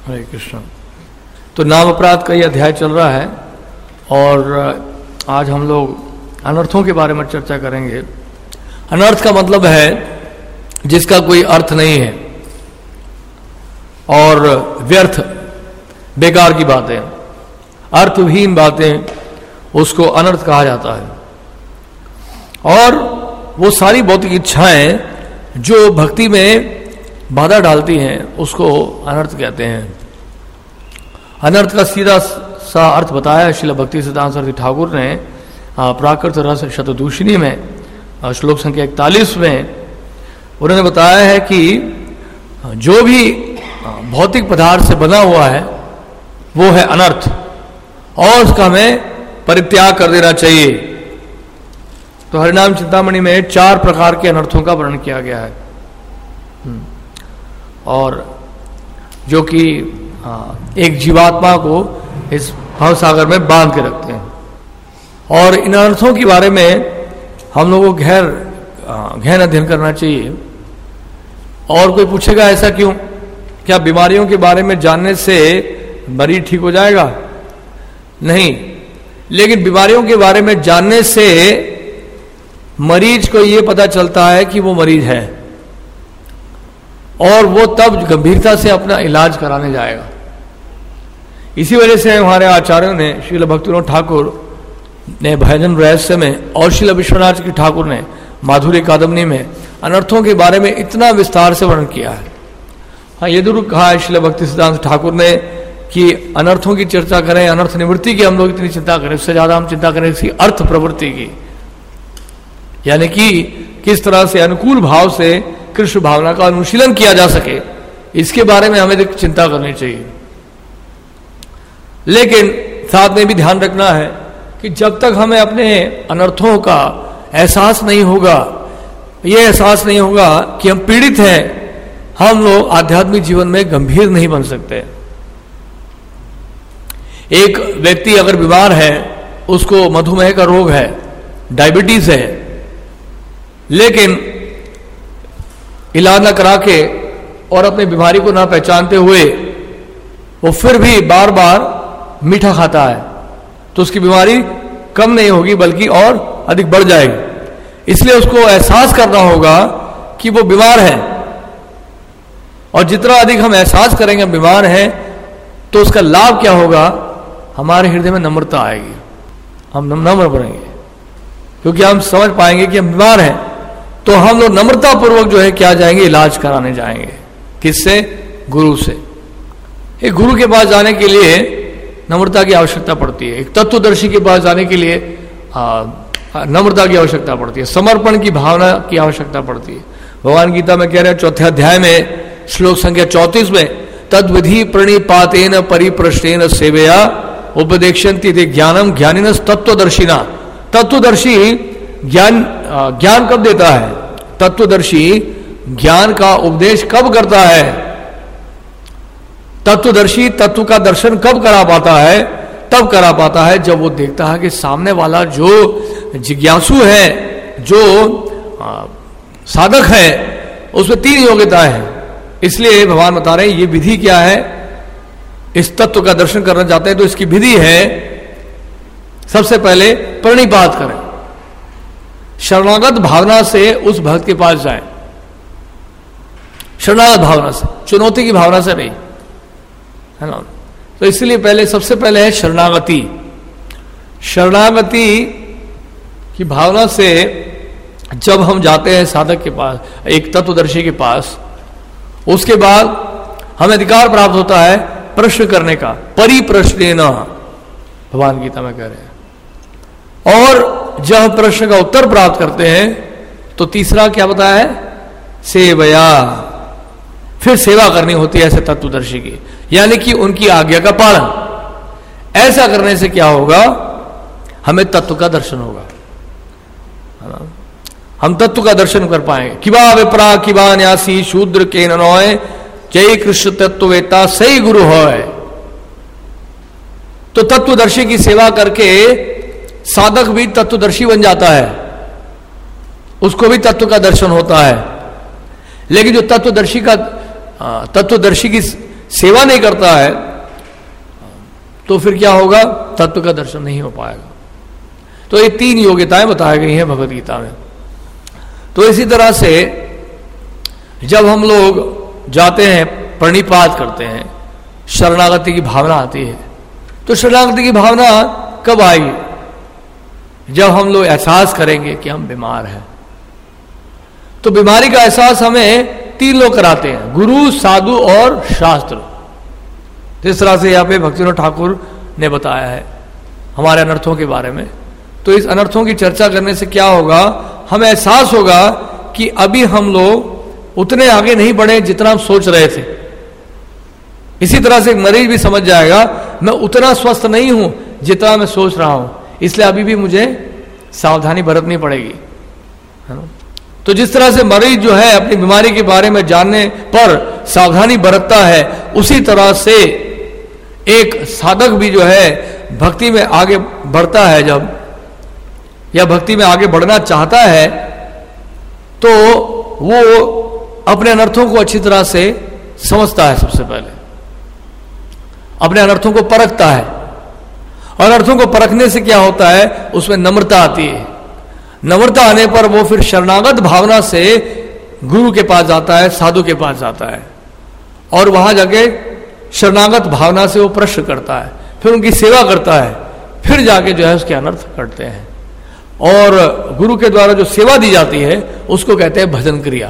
हरे कृष्ण। तो नाम अपराध का ये अध्याय चल रहा है और आज हम लोग अनर्थों के बारे में चर्चा करेंगे। अनर्थ का मतलब है जिसका कोई अर्थ नहीं है और व्यर्थ बेकार की बातें, अर्थहीन बातें, उसको अनर्थ कहा जाता है। और वो सारी भौतिक इच्छाएं जो भक्ति में बाधा डालती हैं उसको अनर्थ कहते हैं। अनर्थ का सीधा सा अर्थ बताया श्रील भक्ति सिद्धांत सरस्वती ठाकुर ने प्राकृत रस शतदूषणी में श्लोक संख्या 41 में उन्होंने बताया है कि जो भी भौतिक पदार्थ से बना हुआ है वो है अनर्थ और उसका हमें परित्याग कर देना चाहिए। तो हरिनाम चिंतामणि में 4 प्रकार के अनर्थों का वर्णन किया गया है और जो कि एक जीवात्मा को इस भवसागर में बांध के रखते हैं। और इन अनर्थों के बारे में हम लोगों को गहन अध्ययन करना चाहिए। और कोई पूछेगा ऐसा क्यों? क्या बीमारियों के बारे में जानने से मरीज ठीक हो जाएगा? नहीं, लेकिन बीमारियों के बारे में जानने से मरीज को यह पता चलता है कि वो मरीज है और वो तब गंभीरता से अपना इलाज कराने जाएगा। इसी वजह से हमारे आचार्यों ने, श्रील भक्तिविनोद ठाकुर ने भजन रहस्य में और श्रील विश्वनाथ की ठाकुर ने माधुर्य कादम्बनी में अनर्थों के बारे में इतना विस्तार से वर्णन किया है। हाँ, ये जरूर कहा है श्रील भक्ति सिद्धांत ठाकुर ने कि अनर्थों की चर्चा करें, अनर्थ निवृत्ति की हम लोग इतनी चिंता करें, उससे ज्यादा हम चिंता करें इसकी अर्थ प्रवृत्ति की, यानी कि किस तरह से अनुकूल भाव से कृष्ण भावना का अनुशीलन किया जा सके, इसके बारे में हमें चिंता करनी चाहिए। लेकिन साथ में भी ध्यान रखना है कि जब तक हमें अपने अनर्थों का एहसास नहीं होगा, यह एहसास नहीं होगा कि हम पीड़ित हैं, हम लोग आध्यात्मिक जीवन में गंभीर नहीं बन सकते। एक व्यक्ति अगर बीमार है, उसको मधुमेह का रोग है, डायबिटीज है, लेकिन इलाज न करा के और अपनी बीमारी को ना पहचानते हुए वो फिर भी बार बार मीठा खाता है, तो उसकी बीमारी कम नहीं होगी बल्कि और अधिक बढ़ जाएगी। इसलिए उसको एहसास करना होगा कि वो बीमार है और जितना अधिक हम एहसास करेंगे हम बीमार हैं तो उसका लाभ क्या होगा? हमारे हृदय में नम्रता आएगी, हम नम्र बनेंगे क्योंकि हम समझ पाएंगे कि हम बीमार हैं। तो हम लोग नम्रता पूर्वक जो है क्या जाएंगे, इलाज कराने जाएंगे। किससे? गुरु से। एक गुरु के पास जाने के लिए नम्रता की आवश्यकता पड़ती है। एक तत्वदर्शी के पास जाने के लिए नम्रता की आवश्यकता पड़ती है, समर्पण की भावना की आवश्यकता पड़ती है। भगवान गीता में कह रहे हैं 4थे अध्याय में श्लोक संख्या 34 में, तद्विधि प्रणिपातेन परिप्रश्नेन सेवया उपदेक्षन्ति ते ज्ञानम ज्ञानिनस् तत्वदर्शिना। तत्वदर्शी ज्ञान कब देता है? तत्वदर्शी ज्ञान का उपदेश कब करता है? तत्वदर्शी तत्व का दर्शन कब करा पाता है? तब करा पाता है जब वो देखता है कि सामने वाला जो जिज्ञासु है, जो साधक है, उसमें 3 योग्यता है। इसलिए भगवान बता रहे हैं ये विधि क्या है। इस तत्व का दर्शन करना चाहते हैं तो इसकी विधि है, सबसे पहले प्रणिपात करें, शरणागत भावना से उस भक्त के पास जाएं। शरणागत भावना से, चुनौती की भावना से नहीं, है ना। तो इसलिए पहले, सबसे पहले है शरणागति। शरणागति की भावना से जब हम जाते हैं साधक के पास, एक तत्वदर्शी के पास, उसके बाद हमें अधिकार प्राप्त होता है प्रश्न करने का, परिप्रश्नेन, भगवान गीता में कह रहे हैं। और जब हम प्रश्न का उत्तर प्राप्त करते हैं तो तीसरा क्या बताया है? सेवया, फिर सेवा करनी होती है ऐसे तत्वदर्शी की, यानी कि उनकी आज्ञा का पालन। ऐसा करने से क्या होगा? हमें तत्व का दर्शन होगा, हम तत्व का दर्शन कर पाएंगे। किबा विप्रा किबा न्यासी शूद्र के नोय, जय कृष्ण तत्ववेता सही गुरु होय। तो तत्वदर्शी की सेवा करके साधक भी तत्वदर्शी बन जाता है, उसको भी तत्व का दर्शन होता है। लेकिन जो तत्वदर्शी की सेवा नहीं करता है तो फिर क्या होगा? तत्व का दर्शन नहीं हो पाएगा। तो ये 3 योग्यताएं बताई गई हैं भगवद गीता में। तो इसी तरह से जब हम लोग जाते हैं, प्रणिपात करते हैं, शरणागति की भावना आती है, तो शरणागति की भावना कब आएगी? जब हम लोग एहसास करेंगे कि हम बीमार हैं। तो बीमारी का एहसास हमें 3 लोग कराते हैं, गुरु, साधु और शास्त्र। जिस तरह से यहाँ पे भक्तिविनोद ठाकुर ने बताया है हमारे अनर्थों के बारे में। तो इस अनर्थों की चर्चा करने से क्या होगा? हमें एहसास होगा कि अभी हम लोग उतने आगे नहीं बढ़े जितना हम सोच रहे थे। इसी तरह से एक मरीज भी समझ जाएगा मैं उतना स्वस्थ नहीं हूं जितना मैं सोच रहा हूं, इसलिए अभी भी मुझे सावधानी बरतनी पड़ेगी, है ना। तो जिस तरह से मरीज जो है अपनी बीमारी के बारे में जानने पर सावधानी बरतता है, उसी तरह से एक साधक भी जो है भक्ति में आगे बढ़ता है, जब या भक्ति में आगे बढ़ना चाहता है तो वो अपने अनर्थों को अच्छी तरह से समझता है। सबसे पहले अपने अनर्थों को परखता है, और अनर्थों को परखने से क्या होता है? उसमें नम्रता आती है। नम्रता आने पर वो फिर शरणागत भावना से गुरु के पास जाता है, साधु के पास जाता है, और वहां जाके शरणागत भावना से वो प्रश्न करता है, फिर उनकी सेवा करता है, फिर जाके जो है उसके अनर्थ करते हैं। और गुरु के द्वारा जो सेवा दी जाती है उसको कहते हैं भजन क्रिया।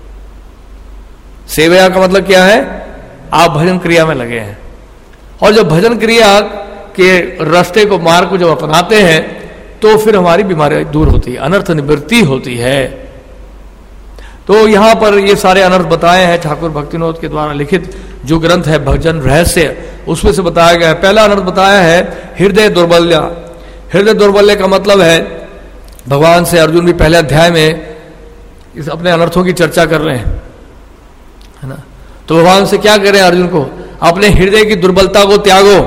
सेवा का मतलब क्या है? आप भजन क्रिया में लगे हैं, और जब भजन क्रिया के रास्ते को, मार्ग को जब अपनाते हैं तो फिर हमारी बीमारी दूर होती है, अनर्थ निवृत्ति होती है। तो यहां पर ये सारे अनर्थ बताए हैं ठाकुर भक्तिविनोद के द्वारा लिखित जो ग्रंथ है भजन रहस्य, उसमें से बताया गया है। पहला अनर्थ बताया है हृदय दुर्बल्य। हृदय दुर्बल्य का मतलब है, भगवान से अर्जुन भी पहले अध्याय में इस अपने अनर्थों की चर्चा कर रहे हैं, है ना। तो भगवान से क्या कह रहे हैं अर्जुन को? अपने हृदय की दुर्बलता को त्यागो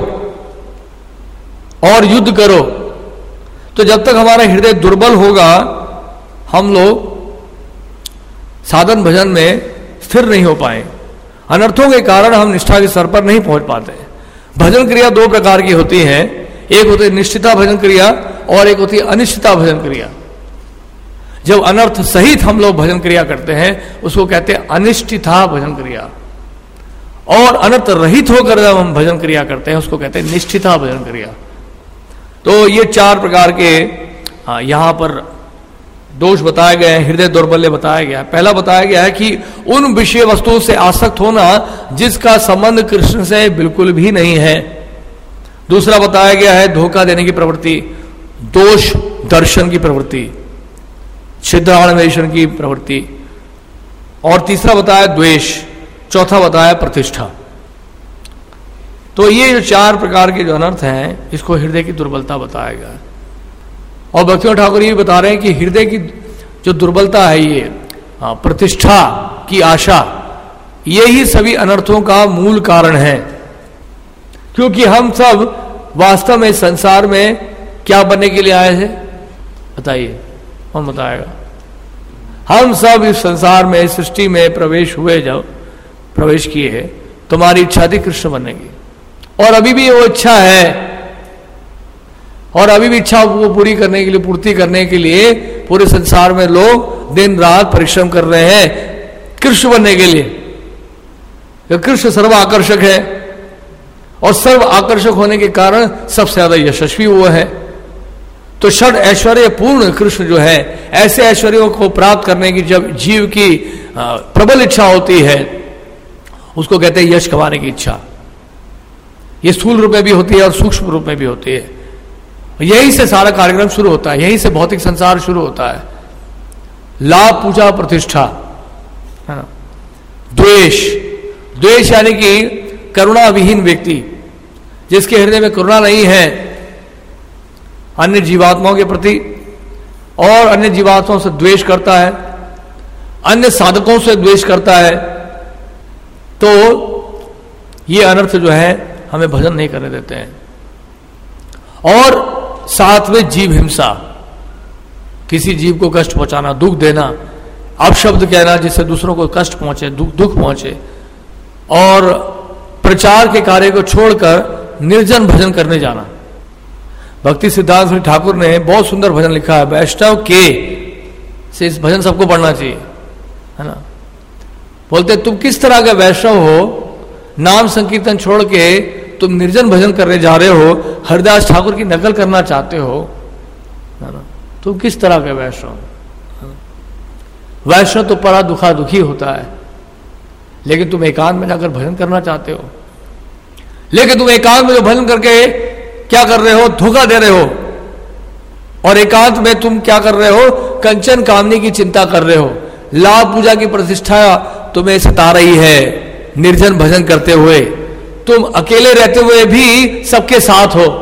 और युद्ध करो। तो जब तक हमारा हृदय दुर्बल होगा हम लोग साधन भजन में स्थिर नहीं हो पाए। अनर्थों के कारण हम निष्ठा के स्तर पर नहीं पहुंच पाते। भजन क्रिया 2 प्रकार की होती है, एक होती है निष्ठिता भजन क्रिया और एक होती है अनिष्ठिता भजन क्रिया। जब अनर्थ सहित हम लोग भजन क्रिया करते हैं उसको कहते हैं अनिष्ठिता भजन क्रिया, और अनर्थ रहित होकर जब हम भजन क्रिया करते हैं उसको कहते हैं निष्ठिता भजन क्रिया। तो ये 4 प्रकार के यहां पर दोष बताए गए हैं। हृदय दौर्बल्य बताया गया है। पहला बताया गया है कि उन विषय वस्तुओं से आसक्त होना जिसका संबंध कृष्ण से बिल्कुल भी नहीं है। दूसरा बताया गया है धोखा देने की प्रवृत्ति, दोष दर्शन की प्रवृत्ति, छिद्रान्वेषण की प्रवृत्ति, और तीसरा बताया द्वेष, चौथा बताया प्रतिष्ठा। तो ये जो 4 प्रकार के जो अनर्थ हैं इसको हृदय की दुर्बलता बताया गया। और भक्तिविनोद ठाकुर ये बता रहे हैं कि हृदय की जो दुर्बलता है ये प्रतिष्ठा की आशा, यही सभी अनर्थों का मूल कारण है। क्योंकि हम सब वास्तव में संसार में क्या बनने के लिए आए थे? बताइए, कौन बताएगा? हम सब इस संसार में, सृष्टि में प्रवेश हुए, जब प्रवेश किए हैं तुम्हारी इच्छा थी कृष्ण बनने की, और अभी भी वो इच्छा है, और अभी भी इच्छा को पूरी करने के लिए, पूर्ति करने के लिए पूरे संसार में लोग दिन रात परिश्रम कर रहे हैं कृष्ण बनने के लिए। कृष्ण सर्व आकर्षक है, और सर्व आकर्षक होने के कारण सबसे ज्यादा यशस्वी वो है। तो षड ऐश्वर्य पूर्ण कृष्ण जो है, ऐसे ऐश्वर्यों को प्राप्त करने की जब जीव की प्रबल इच्छा होती है उसको कहते हैं यश कमाने की इच्छा। ये स्थूल रूप में भी होती है और सूक्ष्म रूप में भी होती है। यहीं से सारा कार्यक्रम शुरू होता है, यहीं से भौतिक संसार शुरू होता है। लाभ, पूजा, प्रतिष्ठा, है ना। द्वेष, द्वेष यानी कि करुणा विहीन व्यक्ति, जिसके हृदय में करुणा नहीं है अन्य जीवात्माओं के प्रति, और अन्य जीवात्माओं से द्वेष करता है, अन्य साधकों से द्वेष करता है, तो ये अनर्थ जो है हमें भजन नहीं करने देते हैं। और साथ में जीव हिंसा, किसी जीव को कष्ट पहुंचाना, दुख देना, अपशब्द कहना जिससे दूसरों को कष्ट पहुंचे, दुख पहुंचे, और प्रचार के कार्य को छोड़कर निर्जन भजन करने जाना। भक्ति सिद्धांत ठाकुर ने बहुत सुंदर भजन लिखा है, वैष्णव के से इस भजन सबको पढ़ना चाहिए, है ना। बोलते तुम किस तरह का वैष्णव हो, नाम संकीर्तन छोड़ के तुम निर्जन भजन करने जा रहे हो, हरिदास ठाकुर की नकल करना चाहते हो, है ना। तुम किस तरह का वैष्णव? वैष्णव तो बड़ा दुखा दुखी होता है, लेकिन तुम एकांत में जाकर भजन करना चाहते हो। लेकिन तुम एकांत में जो भजन करके क्या कर रहे हो, धोखा दे रहे हो। और एकांत में तुम क्या कर रहे हो, कंचन कामनी की चिंता कर रहे हो, लाभ पूजा की प्रतिष्ठा तुम्हें सता रही है। निर्जन भजन करते हुए तुम अकेले रहते हुए भी सबके साथ हो,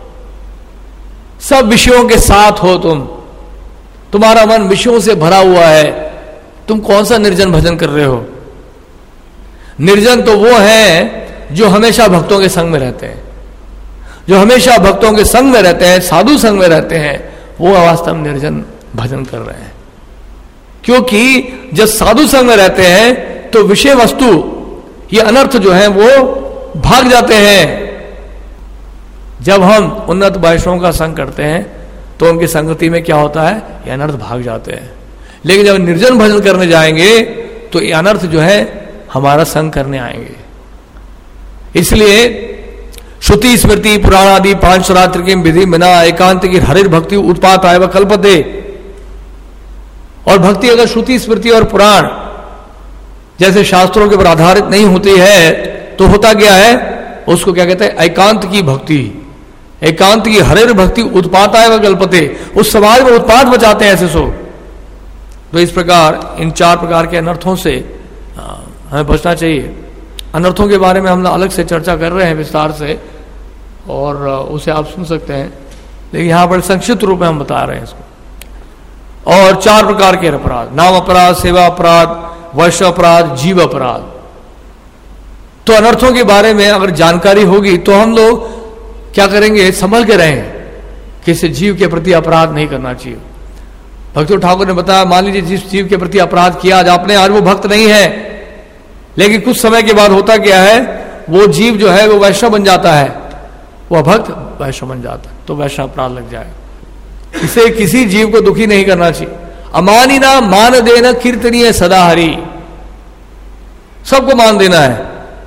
सब विषयों के साथ हो, तुम्हारा मन विषयों से भरा हुआ है। तुम कौन सा निर्जन भजन कर रहे हो? निर्जन तो वो है जो हमेशा भक्तों के संग में रहते हैं, जो हमेशा भक्तों के संग में रहते हैं, साधु संग में रहते हैं, वो वास्तव में निर्जन भजन कर रहे हैं। क्योंकि जब साधु संग में रहते हैं तो विषय वस्तु, ये अनर्थ जो है वो भाग जाते हैं। जब हम उन्नत वैष्णवों का संग करते हैं तो उनकी संगति में क्या होता है, ये अनर्थ भाग जाते हैं। लेकिन जब निर्जन भजन करने जाएंगे तो ये अनर्थ जो है हमारा संग करने आएंगे। इसलिए श्रुति स्मृति पुराण आदि 5 रात्रि की विधि बिना एकांत की हरिर भक्ति उत्पात आय व कल्पते। और भक्ति अगर श्रुति स्मृति और पुराण जैसे शास्त्रों के ऊपर आधारित नहीं होती है तो होता क्या है, उसको क्या कहते हैं, एकांत की भक्ति। एकांत की हरिर भक्ति उत्पात आय व कल्पते, उस समाज में उत्पात बचाते हैं ऐसे सो। तो इस प्रकार इन 4 प्रकार के अनर्थों से हमें बचना चाहिए। अनर्थों के बारे में हम अलग से चर्चा कर रहे हैं विस्तार से, और उसे आप सुन सकते हैं, लेकिन यहां पर संक्षिप्त रूप में हम बता रहे हैं इसको। और 4 प्रकार के अपराध, नाम अपराध, सेवा अपराध, वैश्व अपराध, जीव अपराध। तो अनर्थों के बारे में अगर जानकारी होगी तो हम लोग क्या करेंगे, संभल के रहेंगे, किसी जीव के प्रति अपराध नहीं करना चाहिए। भक्ति ठाकुर ने बताया, मान लीजिए जिस जीव के प्रति अपराध किया आज वो भक्त नहीं है, लेकिन कुछ समय के बाद होता क्या है, वो जीव जो है वो वैष्णव बन जाता है, वह भक्त वैष्णव बन जाता है, तो वैष्णव अपराध लग जाएगा। इसे किसी जीव को दुखी नहीं करना चाहिए। अमानी ना मान देना कीर्तनीय सदा हरि, सबको मान देना है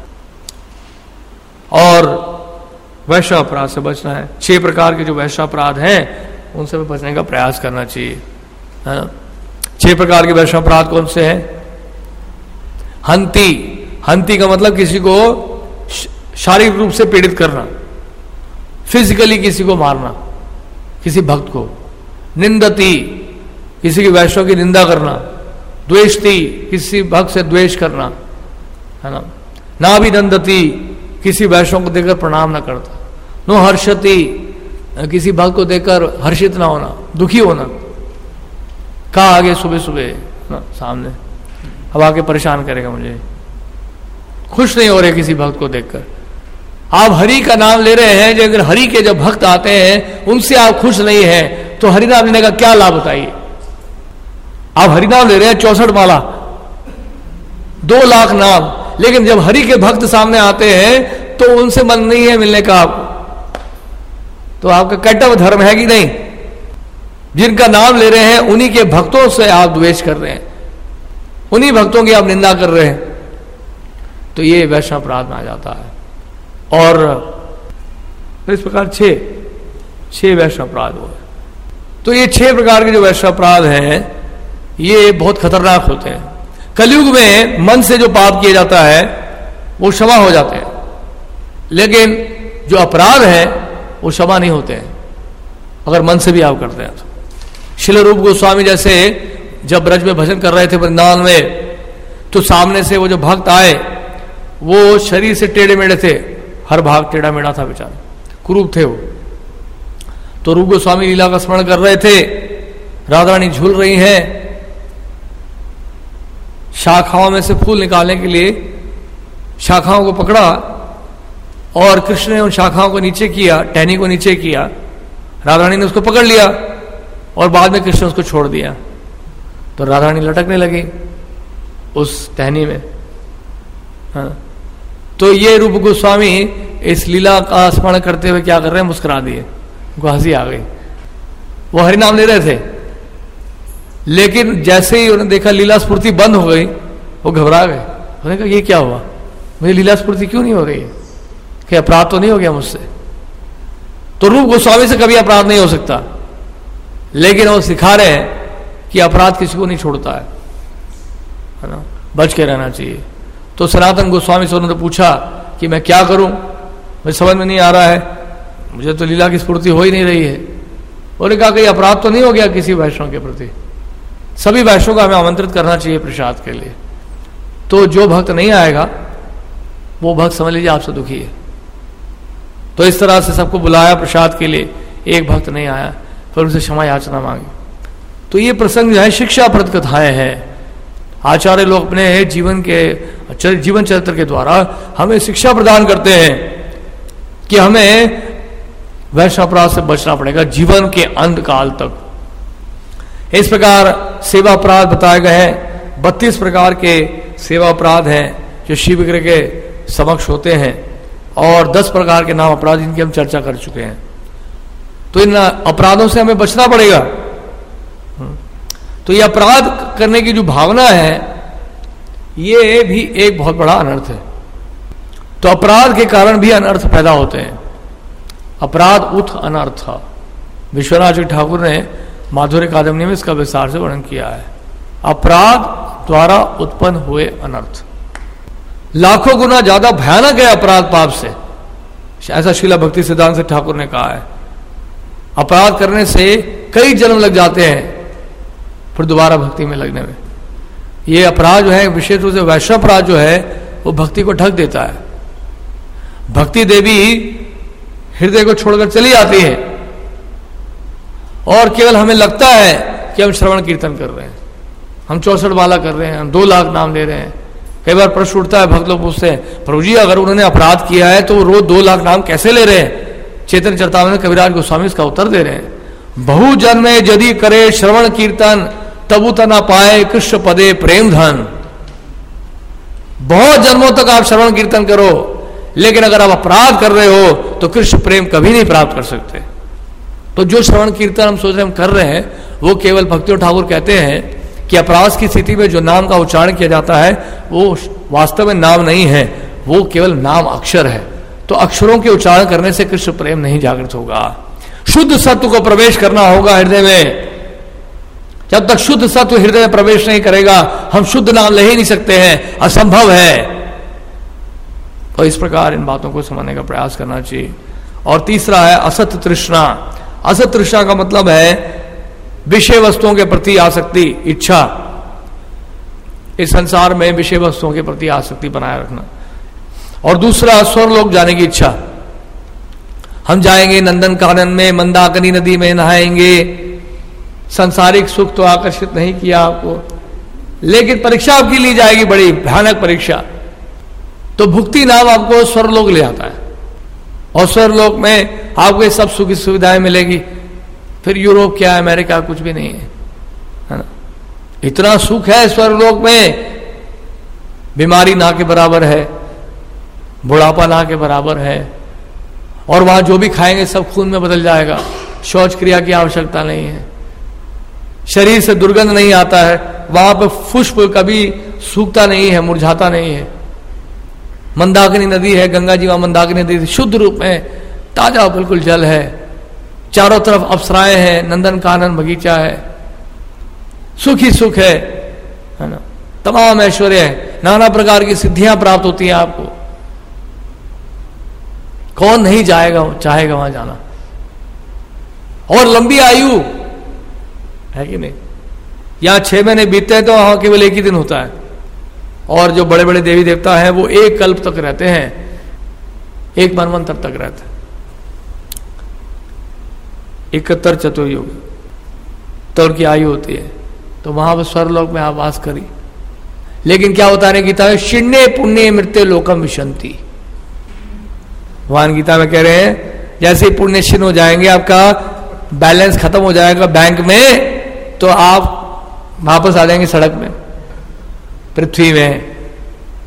और वैश्व अपराध से बचना है। 6 प्रकार के जो वैश्व अपराध हैं उनसे बचने का प्रयास करना चाहिए, है ना। 6 प्रकार के वैश्व अपराध कौन से हैं? हंती, हंती का मतलब किसी को शारीरिक रूप से पीड़ित करना, फिजिकली किसी को मारना, किसी भक्त को। निंदती, किसी की वैष्णव की निंदा करना। द्वेषती, किसी भक्त से द्वेष करना, है ना। नाभिनंदती, किसी वैष्णव को देखकर प्रणाम न करता। नो हर्षति, किसी भक्त को देखकर हर्षित ना होना, दुखी होना। कहा आगे सुबह सुबह सामने अब आके परेशान करेगा मुझे, खुश नहीं हो रहे किसी भक्त को देखकर। आप हरि का नाम ले रहे हैं, अगर हरि के जब भक्त आते हैं उनसे आप खुश नहीं हैं तो हरि नाम लेने का क्या लाभ बताइए। आप हरि नाम ले रहे हैं 64 माला, 2 लाख नाम, लेकिन जब हरि के भक्त सामने आते हैं तो उनसे मन नहीं है मिलने का आपको, तो आपका कर्तव्य धर्म है कि नहीं? जिनका नाम ले रहे हैं उन्हीं के भक्तों से आप द्वेष कर रहे हैं, उन्हीं भक्तों की आप निंदा कर रहे हैं, तो ये वैष्णव अपराध में आ जाता है। और इस प्रकार 6 वैष्णव अपराध हुए। तो ये 6 प्रकार के जो वैष्णव अपराध हैं ये बहुत खतरनाक होते हैं। कलयुग में मन से जो पाप किया जाता है वो क्षमा हो जाते हैं, लेकिन जो अपराध है वो क्षमा नहीं होते हैं अगर मन से भी आप करते हैं तो। श्रील रूप गोस्वामी जैसे जब ब्रज में भजन कर रहे थे वृंदावन में, तो सामने से वो जो भक्त आए वो शरीर से टेढ़े मेढ़े थे, हर भाग टेढ़ा मेढ़ा था बेचारा, कुरूप थे वो। तो रूप गोस्वामी लीला का स्मरण कर रहे थे, राधा रानी झूल रही हैं, शाखाओं में से फूल निकालने के लिए शाखाओं को पकड़ा और कृष्ण ने उन शाखाओं को नीचे किया, टहनी को नीचे किया, राधा रानी ने उसको पकड़ लिया और बाद में कृष्ण उसको छोड़ दिया। तो राधा रानी लटकने लगी उस टहनी में, हाँ। तो ये रूप गोस्वामी इस लीला का स्मरण करते हुए क्या कर रहे हैं, मुस्कुरा दिए, उनको हंसी आ गई। वो हरिनाम ले रहे थे, लेकिन जैसे ही उन्होंने देखा लीला स्फूर्ति बंद हो गई, वो घबरा गए। उन्होंने कहा ये क्या हुआ, मुझे लीला स्फूर्ति क्यों नहीं हो रही है, कि अपराध तो नहीं हो गया मुझसे? तो रूप गोस्वामी से कभी अपराध नहीं हो सकता, लेकिन वो सिखा रहे हैं कि अपराध किसी को नहीं छोड़ता है ना, बच के रहना चाहिए। तो सनातन गोस्वामी से उन्होंने पूछा कि मैं क्या करूं, मुझे समझ में नहीं आ रहा है, मुझे तो लीला की स्फूर्ति हो ही नहीं रही है। उन्होंने कहा कि अपराध तो नहीं हो गया किसी वैष्णव के प्रति? सभी वैष्णव को हमें आमंत्रित करना चाहिए प्रसाद के लिए। तो जो भक्त नहीं आएगा वो भक्त समझ लीजिए आपसे दुखी है। तो इस तरह से सबको बुलाया प्रसाद के लिए, एक भक्त नहीं आया, फिर उनसे क्षमा याचना मांगी। तो ये प्रसंग जो है शिक्षाप्रद कथाएं हैं। आचार्य लोग अपने जीवन चरित्र के द्वारा हमें शिक्षा प्रदान करते हैं कि हमें वैष्णव से बचना पड़ेगा जीवन के अंत काल तक। इस प्रकार सेवा अपराध बताए गए हैं। 32 प्रकार के सेवा अपराध हैं जो शिव विग्रह के समक्ष होते हैं, और 10 प्रकार के नाम अपराध जिनकी हम चर्चा कर चुके हैं। तो इन अपराधों से हमें बचना पड़ेगा। तो ये अपराध करने की जो भावना है, ये भी एक बहुत बड़ा अनर्थ है। तो अपराध के कारण भी अनर्थ पैदा होते हैं। अपराध उत अनर्थ। विश्वनाथ जी ठाकुर ने माधुर्य कादम्बरी में इसका विस्तार से वर्णन किया है। अपराध द्वारा उत्पन्न हुए अनर्थ लाखों गुना ज्यादा भयानक है अपराध पाप से, ऐसा शीला भक्ति सिद्धांत से ठाकुर ने कहा है। अपराध करने से कई जन्म लग जाते हैं फिर दोबारा भक्ति में लगने में। ये अपराध जो है, विशेष रूप से वैष्णव अपराध जो है, वो भक्ति को ढक देता है। भक्ति देवी हृदय को छोड़कर चली जाती है और केवल हमें लगता है कि हम श्रवण कीर्तन कर रहे हैं, हम 64 माला कर रहे हैं, हम 2 लाख नाम ले रहे हैं। कई बार प्रश्न उठता है, भक्त लोग पूछते हैं, प्रभु जी अगर उन्होंने अपराध किया है तो वो रोज 2 लाख नाम कैसे ले रहे हैं? चेतन चरितामृत कविराज गोस्वामी इसका उत्तर दे रहे हैं। बहु जन्मे यदि करे श्रवण कीर्तन तबु तना पाए कृष्ण पदे प्रेम धन। बहुत जन्मों तक आप श्रवण कीर्तन करो, लेकिन अगर आप अपराध कर रहे हो तो कृष्ण प्रेम कभी नहीं प्राप्त कर सकते। तो जो श्रवण कीर्तन हम सोच रहे हम कर रहे हैं, वो केवल भक्ति ठाकुर कहते हैं कि अपराध की स्थिति में जो नाम का उच्चारण किया जाता है वो वास्तव में नाम नहीं है, वो केवल नाम अक्षर है। तो अक्षरों के उच्चारण करने से कृष्ण प्रेम नहीं जागृत होगा। शुद्ध सत्व को प्रवेश करना होगा हृदय में। जब तक शुद्ध सत्व हृदय में प्रवेश नहीं करेगा, हम शुद्ध नाम ले ही नहीं सकते हैं, असंभव है। तो इस प्रकार इन बातों को समझने का प्रयास करना चाहिए। और तीसरा है असत तृष्णा। असत तृष्णा का मतलब है विषय वस्तुओं के प्रति आसक्ति, इच्छा। इस संसार में विषय वस्तुओं के प्रति आसक्ति बनाए रखना। और दूसरा स्वर्गलोक जाने की इच्छा। हम जाएंगे नंदन कानन में, मंदाकिनी नदी में नहाएंगे। सांसारिक सुख तो आकर्षित नहीं किया आपको, लेकिन परीक्षा आपकी ली जाएगी, बड़ी भयानक परीक्षा। तो भुक्ति नाम आपको स्वर्गलोक ले आता है, और स्वर्गलोक में आपको ये सब सुख सुविधाएं मिलेगी। फिर यूरोप क्या है, अमेरिका कुछ भी नहीं है ना। इतना सुख है स्वर्गलोक में, बीमारी ना के बराबर है, बुढ़ापा ना के बराबर है, और वहां जो भी खाएंगे सब खून में बदल जाएगा। शौच क्रिया की आवश्यकता नहीं है, शरीर से दुर्गंध नहीं आता है, वहां पर पुष्प कभी सूखता नहीं है, मुरझाता नहीं है। मंदाकिनी नदी है, गंगा जी वहां मंदाकिनी नदी शुद्ध रूप में ताजा बिल्कुल जल है, चारों तरफ अप्सराएं हैं, नंदन कानन बगीचा है, सुख ही सुख है ना। तमाम ऐश्वर्य है, नाना प्रकार की सिद्धियां प्राप्त होती हैं आपको। कौन नहीं जाएगा, चाहेगा वहां जाना। और लंबी आयु है कि नहीं। यहां 6 महीने बीतते हैं तो वहां केवल 1 ही दिन होता है, और जो बड़े बड़े देवी देवता हैं वो 1 कल्प तक रहते हैं, 1 मनवंतर तक रहते हैं। 71 चतुर्युग तो उनकी आयु होती है। तो वहां पर स्वर्गलोक में आप वास करी। लेकिन क्या होता है गीता में, शिण्य पुण्य मृत्यु लोकम विशंति। भगवान गीता में कह रहे हैं जैसे ही पुण्य क्षीण हो जाएंगे, आपका बैलेंस खत्म हो जाएगा बैंक में, तो आप वापस आ जाएंगे सड़क में, पृथ्वी में।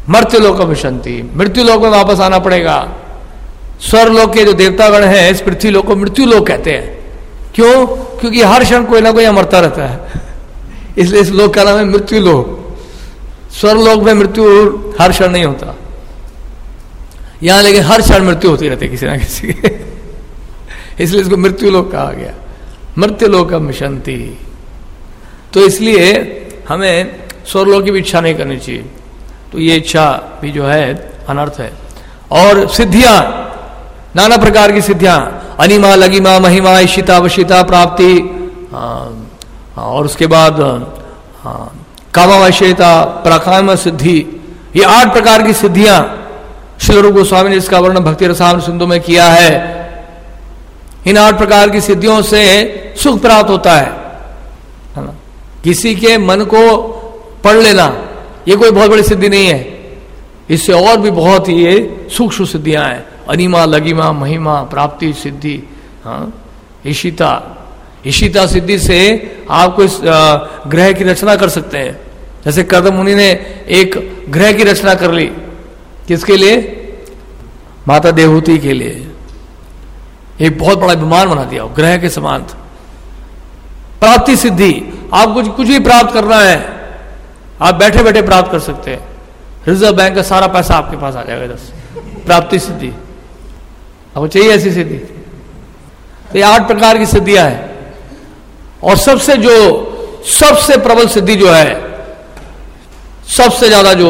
मर्त्य लोक विशंति, मृत्यु लोक में वापस आना पड़ेगा। स्वर्लोक के जो देवतागण हैं इस पृथ्वी लोक को मृत्यु लोक कहते हैं। क्यों? क्योंकि हर क्षण कोई ना कोई मरता रहता है, इसलिए इस लोक का नाम है मृत्यु लोक। स्वर्लोक में मृत्यु हर क्षण नहीं होता, यहां लेकिन हर क्षण मृत्यु होती रहती है किसी ना किसी के इसलिए इसको मृत्यु लोक कहा गया, मृत्यु लोक विशंति। तो इसलिए हमें स्वर्लोक की भी इच्छा नहीं करनी चाहिए। तो ये इच्छा भी जो है अनर्थ है। और सिद्धियां, नाना प्रकार की सिद्धियां, अनिमा लगिमा महिमा इशिता वशिता प्राप्ति, और उसके बाद कामावश्यता पराकाम सिद्धि, ये 8 प्रकार की सिद्धियां श्री रूप गोस्वामी ने इसका वर्णन भक्ति रसायन सिंधु में किया है। इन 8 प्रकार की सिद्धियों से सुख प्राप्त होता है ना। किसी के मन को पढ़ लेना ये कोई बहुत बड़ी सिद्धि नहीं है, इससे और भी बहुत ही ये सूक्ष्म सिद्धियां हैं। अनिमा लगिमा महिमा प्राप्ति सिद्धि, ईशिता, ईशिता सिद्धि से आप कोई ग्रह की रचना कर सकते हैं। जैसे कर्दम मुनि ने एक ग्रह की रचना कर ली, किसके लिए? माता देवहूति के लिए। एक बहुत बड़ा विमान बना दिया ग्रह के समान। प्राप्ति सिद्धि, आप कुछ भी प्राप्त करना है आप बैठे बैठे प्राप्त कर सकते हैं। रिजर्व बैंक का सारा पैसा आपके पास आ जाएगा। प्राप्ति सिद्धि, आपको चाहिए ऐसी सिद्धि? तो ये 8 प्रकार की सिद्धियां हैं। और सबसे प्रबल सिद्धि जो है, सबसे ज्यादा जो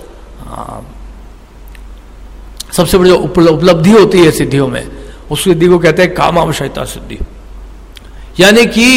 सबसे बड़ी उपलब्धि होती है सिद्धियों में, उस सिद्धि को कहते हैं कामावश्यता सिद्धि। यानी कि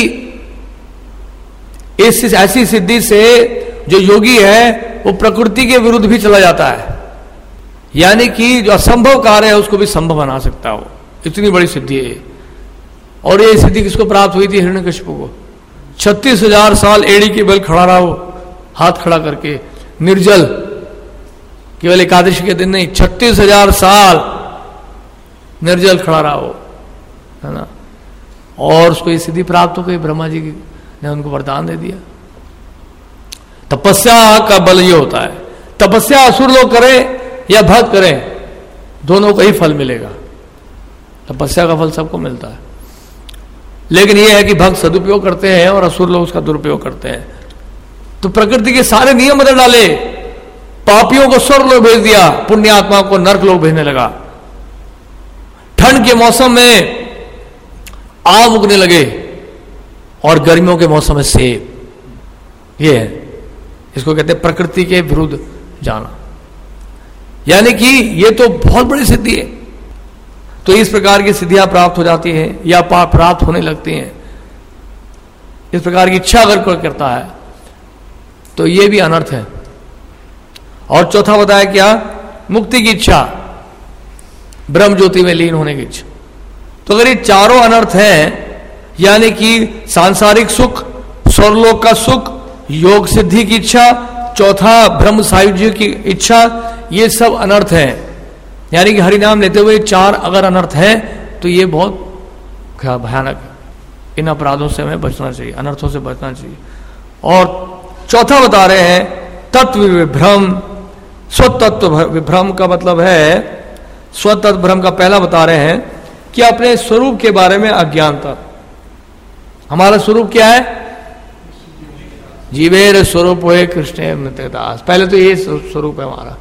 इस ऐसी सिद्धि से जो योगी है वो प्रकृति के विरुद्ध भी चला जाता है, यानी कि जो असंभव कार्य है उसको भी संभव बना सकता हो, इतनी बड़ी सिद्धि है। और ये सिद्धि किसको प्राप्त हुई थी? हिरण्यकशिपु को। 36,000 साल एड़ी के बल खड़ा रहा हो, हाथ खड़ा करके, निर्जल, केवल एकादशी के दिन नहीं, 36,000 साल निर्जल खड़ा रहा हो, है ना। और उसको ये सिद्धि प्राप्त हो गई, ब्रह्मा जी ने उनको वरदान दे दिया। तपस्या का बल ये होता है, तपस्या असुर लोग करें या भक्त करें, दोनों को ही फल मिलेगा। तपस्या का फल सबको मिलता है, लेकिन यह है कि भक्त सदुपयोग करते हैं और असुर लोग उसका दुरुपयोग करते हैं। तो प्रकृति के सारे नियम बदल डाले, पापियों को स्वर्ग लोग भेज दिया, पुण्य आत्मा को नर्क लोग भेजने लगा। ठंड के मौसम में आम उगने लगे और गर्मियों के मौसम में सेब। ये है, इसको कहते हैं प्रकृति के विरुद्ध जाना। यानी कि ये तो बहुत बड़ी सिद्धि है। तो इस प्रकार की सिद्धियां प्राप्त हो जाती हैं या प्राप्त होने लगती हैं। इस प्रकार की इच्छा अगर कोई करता है तो ये भी अनर्थ है। और चौथा बताया क्या? मुक्ति की इच्छा, ब्रह्म ज्योति में लीन होने की इच्छा। तो अगर ये चारों अनर्थ हैं, यानी कि सांसारिक सुख, स्वर्लोक का सुख, योग सिद्धि की इच्छा, चौथा ब्रह्म सायुज्य की इच्छा, ये सब अनर्थ हैं। यानी कि हरिनाम लेते हुए 4 अगर अनर्थ हैं तो ये बहुत भयानक है। इन अपराधों से हमें बचना चाहिए, अनर्थों से बचना चाहिए। और चौथा बता रहे हैं तत्व विभ्रम। स्वतत्व विभ्रम का मतलब है, स्वतत्व भ्रम का पहला बता रहे हैं कि अपने स्वरूप के बारे में अज्ञानता। हमारा स्वरूप क्या है? जीवेर स्वरूप है कृष्ण मृतदास। पहले तो ये स्वरूप है हमारा,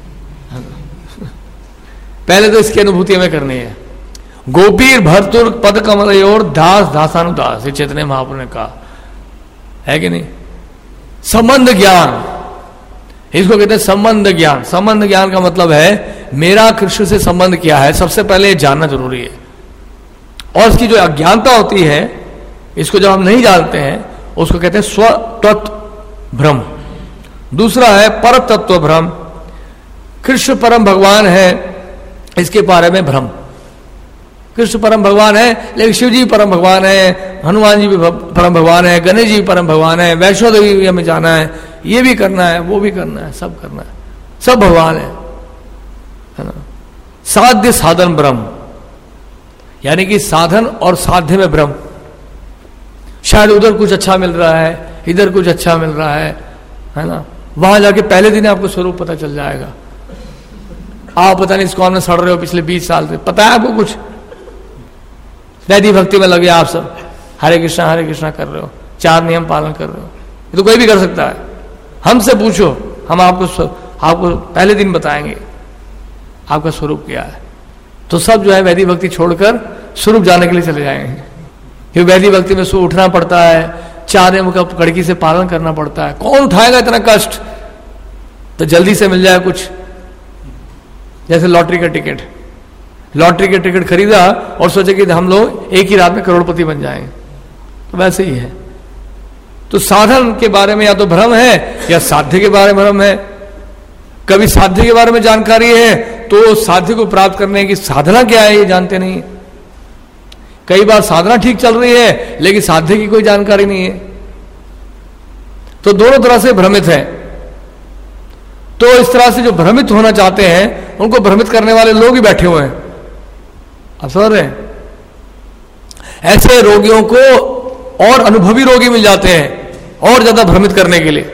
पहले तो इसकी अनुभूति हमें करनी है। गोपीर भर्तुर पद कमल और दास दासानुदास, ये चैतन्य महाप्रभु ने कहा है कि नहीं। संबंध ज्ञान, इसको कहते हैं संबंध ज्ञान। संबंध ज्ञान का मतलब है मेरा कृष्ण से संबंध क्या है, सबसे पहले ये जानना जरूरी है। और इसकी जो अज्ञानता होती है, इसको जब हम नहीं जानते हैं, उसको कहते हैं स्वतत्व भ्रम। दूसरा है पर तत्व भ्रम। कृष्ण परम भगवान है, इसके बारे में भ्रम। कृष्ण परम भगवान है, लेकिन शिव जी परम भगवान है, हनुमान जी भी परम भगवान है, गणेश जी परम भगवान है, वैष्णो देवी भी हमें जाना है, ये भी करना है, वो भी करना है, सब करना है, सब भगवान है ना। साध्य साधन ब्रह्म, यानी कि साधन और साध्य में ब्रह्म। शायद उधर कुछ अच्छा मिल रहा है, इधर कुछ अच्छा मिल रहा है ना, वहां जाके पहले दिन आपको स्वरूप पता चल जाएगा। आप पता नहीं इस्कॉन में सड़ रहे हो पिछले 20 साल से, पता है आपको कुछ? वैदिक भक्ति में लगे आप सब, हरे कृष्णा कर रहे हो, 4 नियम पालन कर रहे हो, ये तो कोई भी कर सकता है। हमसे पूछो, हम आपको पहले दिन बताएंगे आपका स्वरूप क्या है। तो सब जो है वैदिक भक्ति छोड़कर स्वरूप जाने के लिए चले जाएंगे, क्योंकि वैदिक भक्ति में सुबह उठना पड़ता है, 4 नियमों का कड़की से पालन करना पड़ता है। कौन उठाएगा इतना कष्ट? तो जल्दी से मिल जाए कुछ, जैसे लॉटरी का टिकट खरीदा और सोचे कि हम लोग एक ही रात में करोड़पति बन जाएंगे, तो वैसे ही है। तो साधन के बारे में या तो भ्रम है या साध्य के बारे में भ्रम है। कभी साध्य के बारे में जानकारी है तो साध्य को प्राप्त करने की साधना क्या है ये जानते नहीं। कई बार साधना ठीक चल रही है लेकिन साध्य की कोई जानकारी नहीं है, तो दोनों तरह से भ्रमित है। तो इस तरह से जो भ्रमित होना चाहते हैं उनको भ्रमित करने वाले लोग ही बैठे हुए हैं, आप समझ रहे हैं? ऐसे रोगियों को और अनुभवी रोगी मिल जाते हैं और ज्यादा भ्रमित करने के लिए।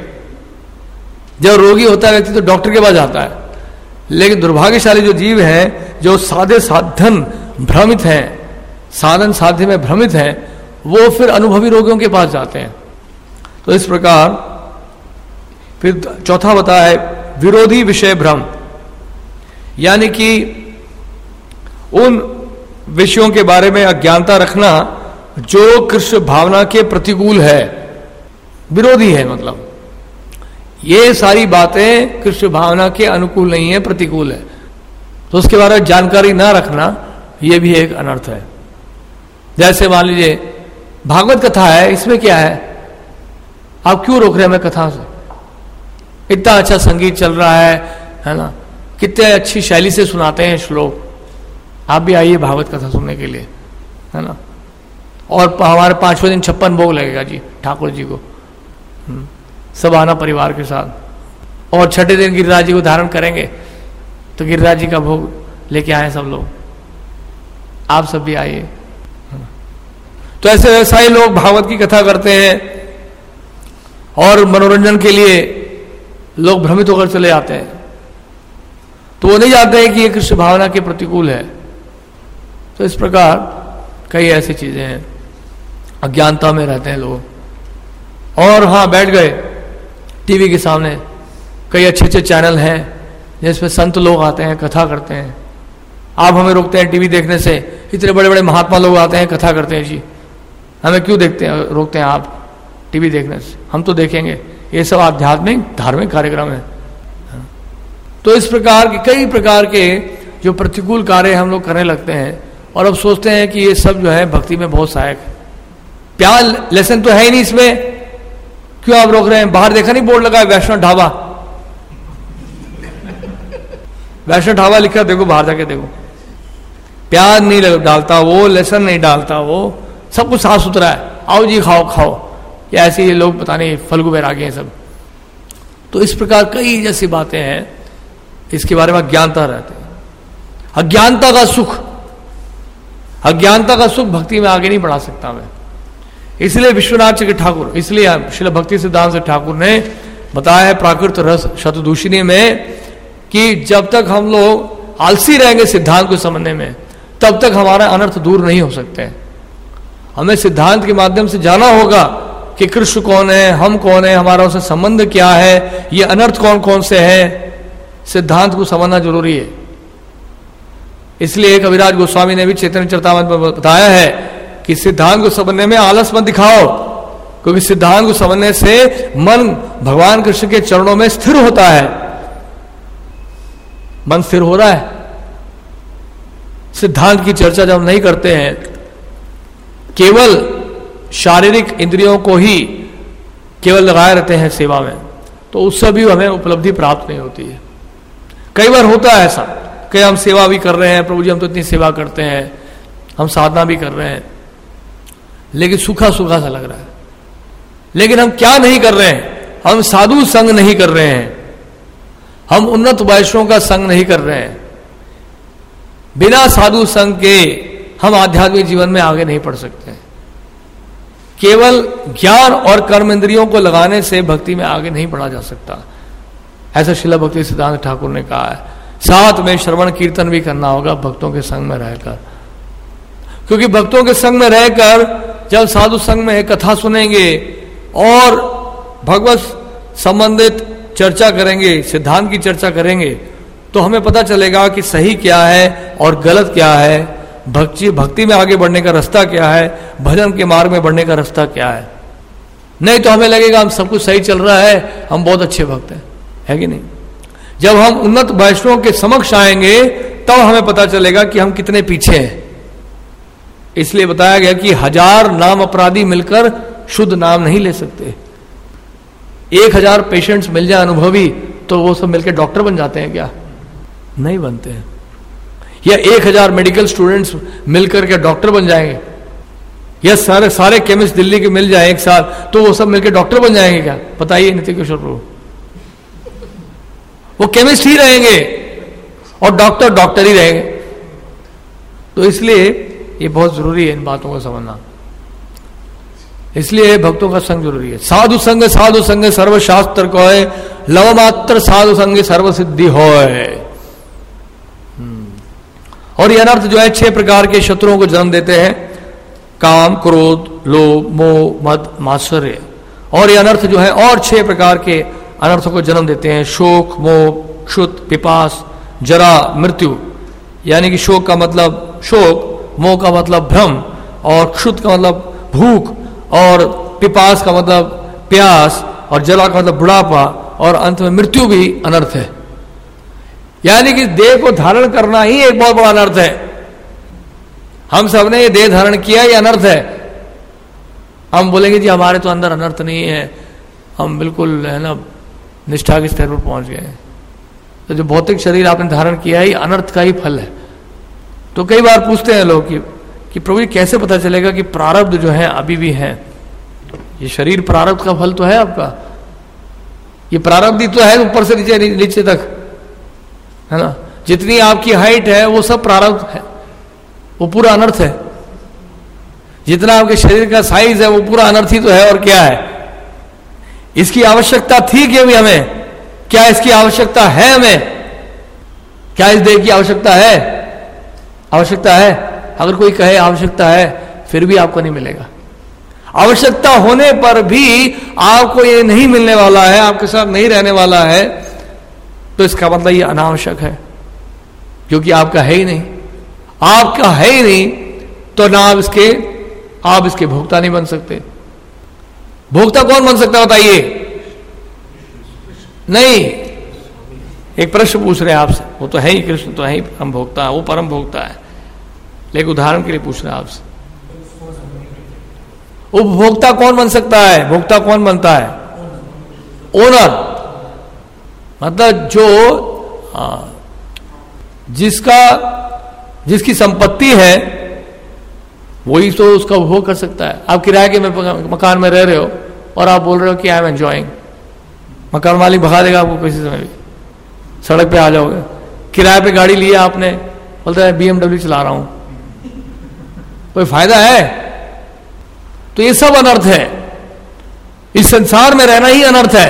जब रोगी होता है व्यक्ति तो डॉक्टर के पास जाता है, लेकिन दुर्भाग्यशाली जो जीव हैं जो साधन भ्रमित हैं, साधन साध्य में भ्रमित हैं, वो फिर अनुभवी रोगियों के पास जाते हैं। तो इस प्रकार फिर चौथा बताया है विरोधी विषय भ्रम, यानी कि उन विषयों के बारे में अज्ञानता रखना जो कृष्ण भावना के प्रतिकूल है, विरोधी है। मतलब ये सारी बातें कृष्ण भावना के अनुकूल नहीं है, प्रतिकूल है, तो उसके बारे में जानकारी ना रखना यह भी एक अनर्थ है। जैसे मान लीजिए भागवत कथा है, इसमें क्या है? आप क्यों रोक रहे हैं हमें कथा से? इतना अच्छा संगीत चल रहा है ना, कितने अच्छी शैली से सुनाते हैं श्लोक, आप भी आइए भागवत कथा सुनने के लिए, है ना। और हमारे 5वें दिन 56 भोग लगेगा जी ठाकुर जी को, सब आना परिवार के साथ। और छठे दिन गिरिराज जी को धारण करेंगे, तो गिरिराज जी का भोग लेके आए सब लोग, आप सब भी आइए। तो ऐसे व्यवसायी लोग भागवत की कथा करते हैं और मनोरंजन के लिए लोग भ्रमित होकर चले जाते हैं, तो वो नहीं जानते हैं कि ये कृष्ण भावना के प्रतिकूल है। तो इस प्रकार कई ऐसी चीजें हैं, अज्ञानता में रहते हैं लोग। और हाँ, बैठ गए टीवी के सामने, कई अच्छे अच्छे चैनल हैं जिसमें संत लोग आते हैं, कथा करते हैं। आप हमें रोकते हैं टीवी देखने से, इतने बड़े बड़े महात्मा लोग आते हैं कथा करते हैं जी, हमें क्यों रोकते हैं आप टीवी देखने से? हम तो देखेंगे, ये सब आध्यात्मिक धार्मिक कार्यक्रम है। तो इस प्रकार के कई प्रकार के जो प्रतिकूल कार्य हम लोग करने लगते हैं और अब सोचते हैं कि ये सब जो है भक्ति में बहुत सहायक है। प्यार लेसन तो है ही नहीं इसमें, क्यों आप रोक रहे हैं? बाहर देखा नहीं बोर्ड लगा है वैष्णव ढाबा, वैष्णव ढाबा लिखा, देखो बाहर जाके देखो, प्याज नहीं डालता वो, लहसुन नहीं डालता वो, सब कुछ साफ सुथरा है, आओ जी खाओ खाओ। या ऐसे ये लोग पता नहीं फल्गु बैरागी हैं सब। तो इस प्रकार कई जैसी बातें हैं, इसके बारे में अज्ञानता रहते हैं। अज्ञानता का सुख भक्ति में आगे नहीं बढ़ा सकता मैं। इसलिए विश्वनाथ चक्र ठाकुर, इसलिए श्रील भक्ति सिद्धांत ठाकुर ने बताया है प्राकृत रस शतदूषिणी में कि जब तक हम लोग आलसी रहेंगे सिद्धांत को समझने में, तब तक हमारा अनर्थ दूर नहीं हो सकते। हमें सिद्धांत के माध्यम से जाना होगा कि कृष्ण कौन है, हम कौन है, हमारा उससे संबंध क्या है, ये अनर्थ कौन कौन से है, सिद्धांत को समझना जरूरी है। इसलिए कविराज गोस्वामी ने भी चैतन्य चरितामृत में बताया है कि सिद्धांत को समझने में आलस मत दिखाओ, क्योंकि सिद्धांत को समझने से मन भगवान कृष्ण के चरणों में स्थिर होता है। मन स्थिर हो रहा है। सिद्धांत की चर्चा जब नहीं करते हैं, केवल शारीरिक इंद्रियों को ही केवल लगाए रहते हैं सेवा में, तो उससे भी हमें उपलब्धि प्राप्त नहीं होती है। कई बार होता है ऐसा कि हम सेवा भी कर रहे हैं, प्रभु जी हम तो इतनी सेवा करते हैं, हम साधना भी कर रहे हैं, लेकिन सूखा सूखा सा लग रहा है। लेकिन हम क्या नहीं कर रहे हैं? हम साधु संग नहीं कर रहे हैं, हम उन्नत वैष्णव का संग नहीं कर रहे हैं। बिना साधु संग के हम आध्यात्मिक जीवन में आगे नहीं बढ़ सकते। केवल ज्ञान और कर्म इंद्रियों को लगाने से भक्ति में आगे नहीं बढ़ा जा सकता। ऐसा श्रील भक्ति सिद्धांत ठाकुर ने कहा है। साथ में श्रवण कीर्तन भी करना होगा भक्तों के संग में रहकर, क्योंकि भक्तों के संग में रहकर जब साधु संग में कथा सुनेंगे और भगवत संबंधित चर्चा करेंगे, सिद्धांत की चर्चा करेंगे, तो हमें पता चलेगा कि सही क्या है और गलत क्या है, भक्ति में आगे बढ़ने का रास्ता क्या है, भजन के मार्ग में बढ़ने का रास्ता क्या है। नहीं तो हमें लगेगा हम सब कुछ सही चल रहा है, हम बहुत अच्छे भक्त हैं, है कि नहीं। जब हम उन्नत वैष्णव के समक्ष आएंगे तब हमें पता चलेगा कि हम कितने पीछे हैं। इसलिए बताया गया कि 1000 नाम अपराधी मिलकर शुद्ध नाम नहीं ले सकते। 1000 पेशेंट्स मिल जाए अनुभवी तो वो सब मिलकर डॉक्टर बन जाते हैं क्या? नहीं बनते हैं। या 1000 मेडिकल स्टूडेंट्स मिलकर के डॉक्टर बन जाएंगे, या सारे केमिस्ट दिल्ली के मिल जाए एक साथ तो वो सब मिलकर डॉक्टर बन जाएंगे क्या? बताइए नित्य किशोर प्रभु। वो केमिस्ट ही रहेंगे और डॉक्टर ही रहेंगे। तो इसलिए ये बहुत जरूरी है इन बातों को समझना। इसलिए भक्तों का संग जरूरी है। साधु संग सर्वशास्त्र को है, लव मात्र साधु संग सर्व सिद्धि हो। और ये अनर्थ जो है 6 प्रकार के शत्रुओं को जन्म देते हैं, काम, क्रोध, लोभ, मोह, मद, मात्सर्य। और ये अनर्थ जो है और 6 प्रकार के अनर्थों को जन्म देते हैं, शोक, मोह, क्षुत, पिपास, जरा, मृत्यु। यानी कि शोक का मतलब शोक, मोह का मतलब भ्रम, और क्षुत का मतलब भूख, और पिपास का मतलब प्यास, और जरा का मतलब बुढ़ापा, और अंत में मृत्यु भी अनर्थ है। यानी कि देह को धारण करना ही एक बहुत बड़ा अनर्थ है। हम सब ने ये देह धारण किया, ये अनर्थ है। हम बोलेंगे जी हमारे तो अंदर अनर्थ नहीं है, हम बिल्कुल है ना निष्ठा के स्तर पर पहुंच गए। तो जो भौतिक शरीर आपने धारण किया है ये अनर्थ का ही फल है। तो कई बार पूछते हैं लोग कि प्रभु जी कैसे पता चलेगा कि प्रारब्ध जो है अभी भी है? ये शरीर प्रारब्ध का फल तो है आपका, ये प्रारब्ध ही तो है ऊपर से नीचे तक, है ना। जितनी आपकी हाइट है वो सब प्रारब्ध है, वो पूरा अनर्थ है। जितना आपके शरीर का साइज है वो पूरा अनर्थ ही तो है, और क्या है। इसकी आवश्यकता थी कि हमें, क्या इसकी आवश्यकता है हमें? क्या इस देह की आवश्यकता है? आवश्यकता है। अगर कोई कहे आवश्यकता है फिर भी आपको नहीं मिलेगा। आवश्यकता होने पर भी आपको ये नहीं मिलने वाला है, आपके साथ नहीं रहने वाला है, तो इसका मतलब ये अनावश्यक है, क्योंकि आपका है ही नहीं। आपका है ही नहीं तो ना आप इसके भोक्ता नहीं बन सकते। भोक्ता कौन बन सकता बताइए? नहीं। एक प्रश्न पूछ रहे हैं आपसे, वो तो है ही कृष्ण, तो है ही परम भोक्ता है, वो परम भोक्ता है, लेकिन उदाहरण के लिए पूछ रहे हैं आपसे, उपभोक्ता कौन बन सकता है? भोक्ता कौन बनता है? ओनर। मतलब जो जिसकी संपत्ति है वही तो उसका उपभोग कर सकता है। आप किराए के मकान में रह रहे हो और आप बोल रहे हो कि आई एम एंजॉइंग, मकान मालिक भगा देगा आपको किसी समय भी, सड़क पे आ जाओगे। किराए पे गाड़ी लिया आपने, बोलता है BMW चला रहा हूं, कोई फायदा है? तो ये सब अनर्थ है। इस संसार में रहना ही अनर्थ है,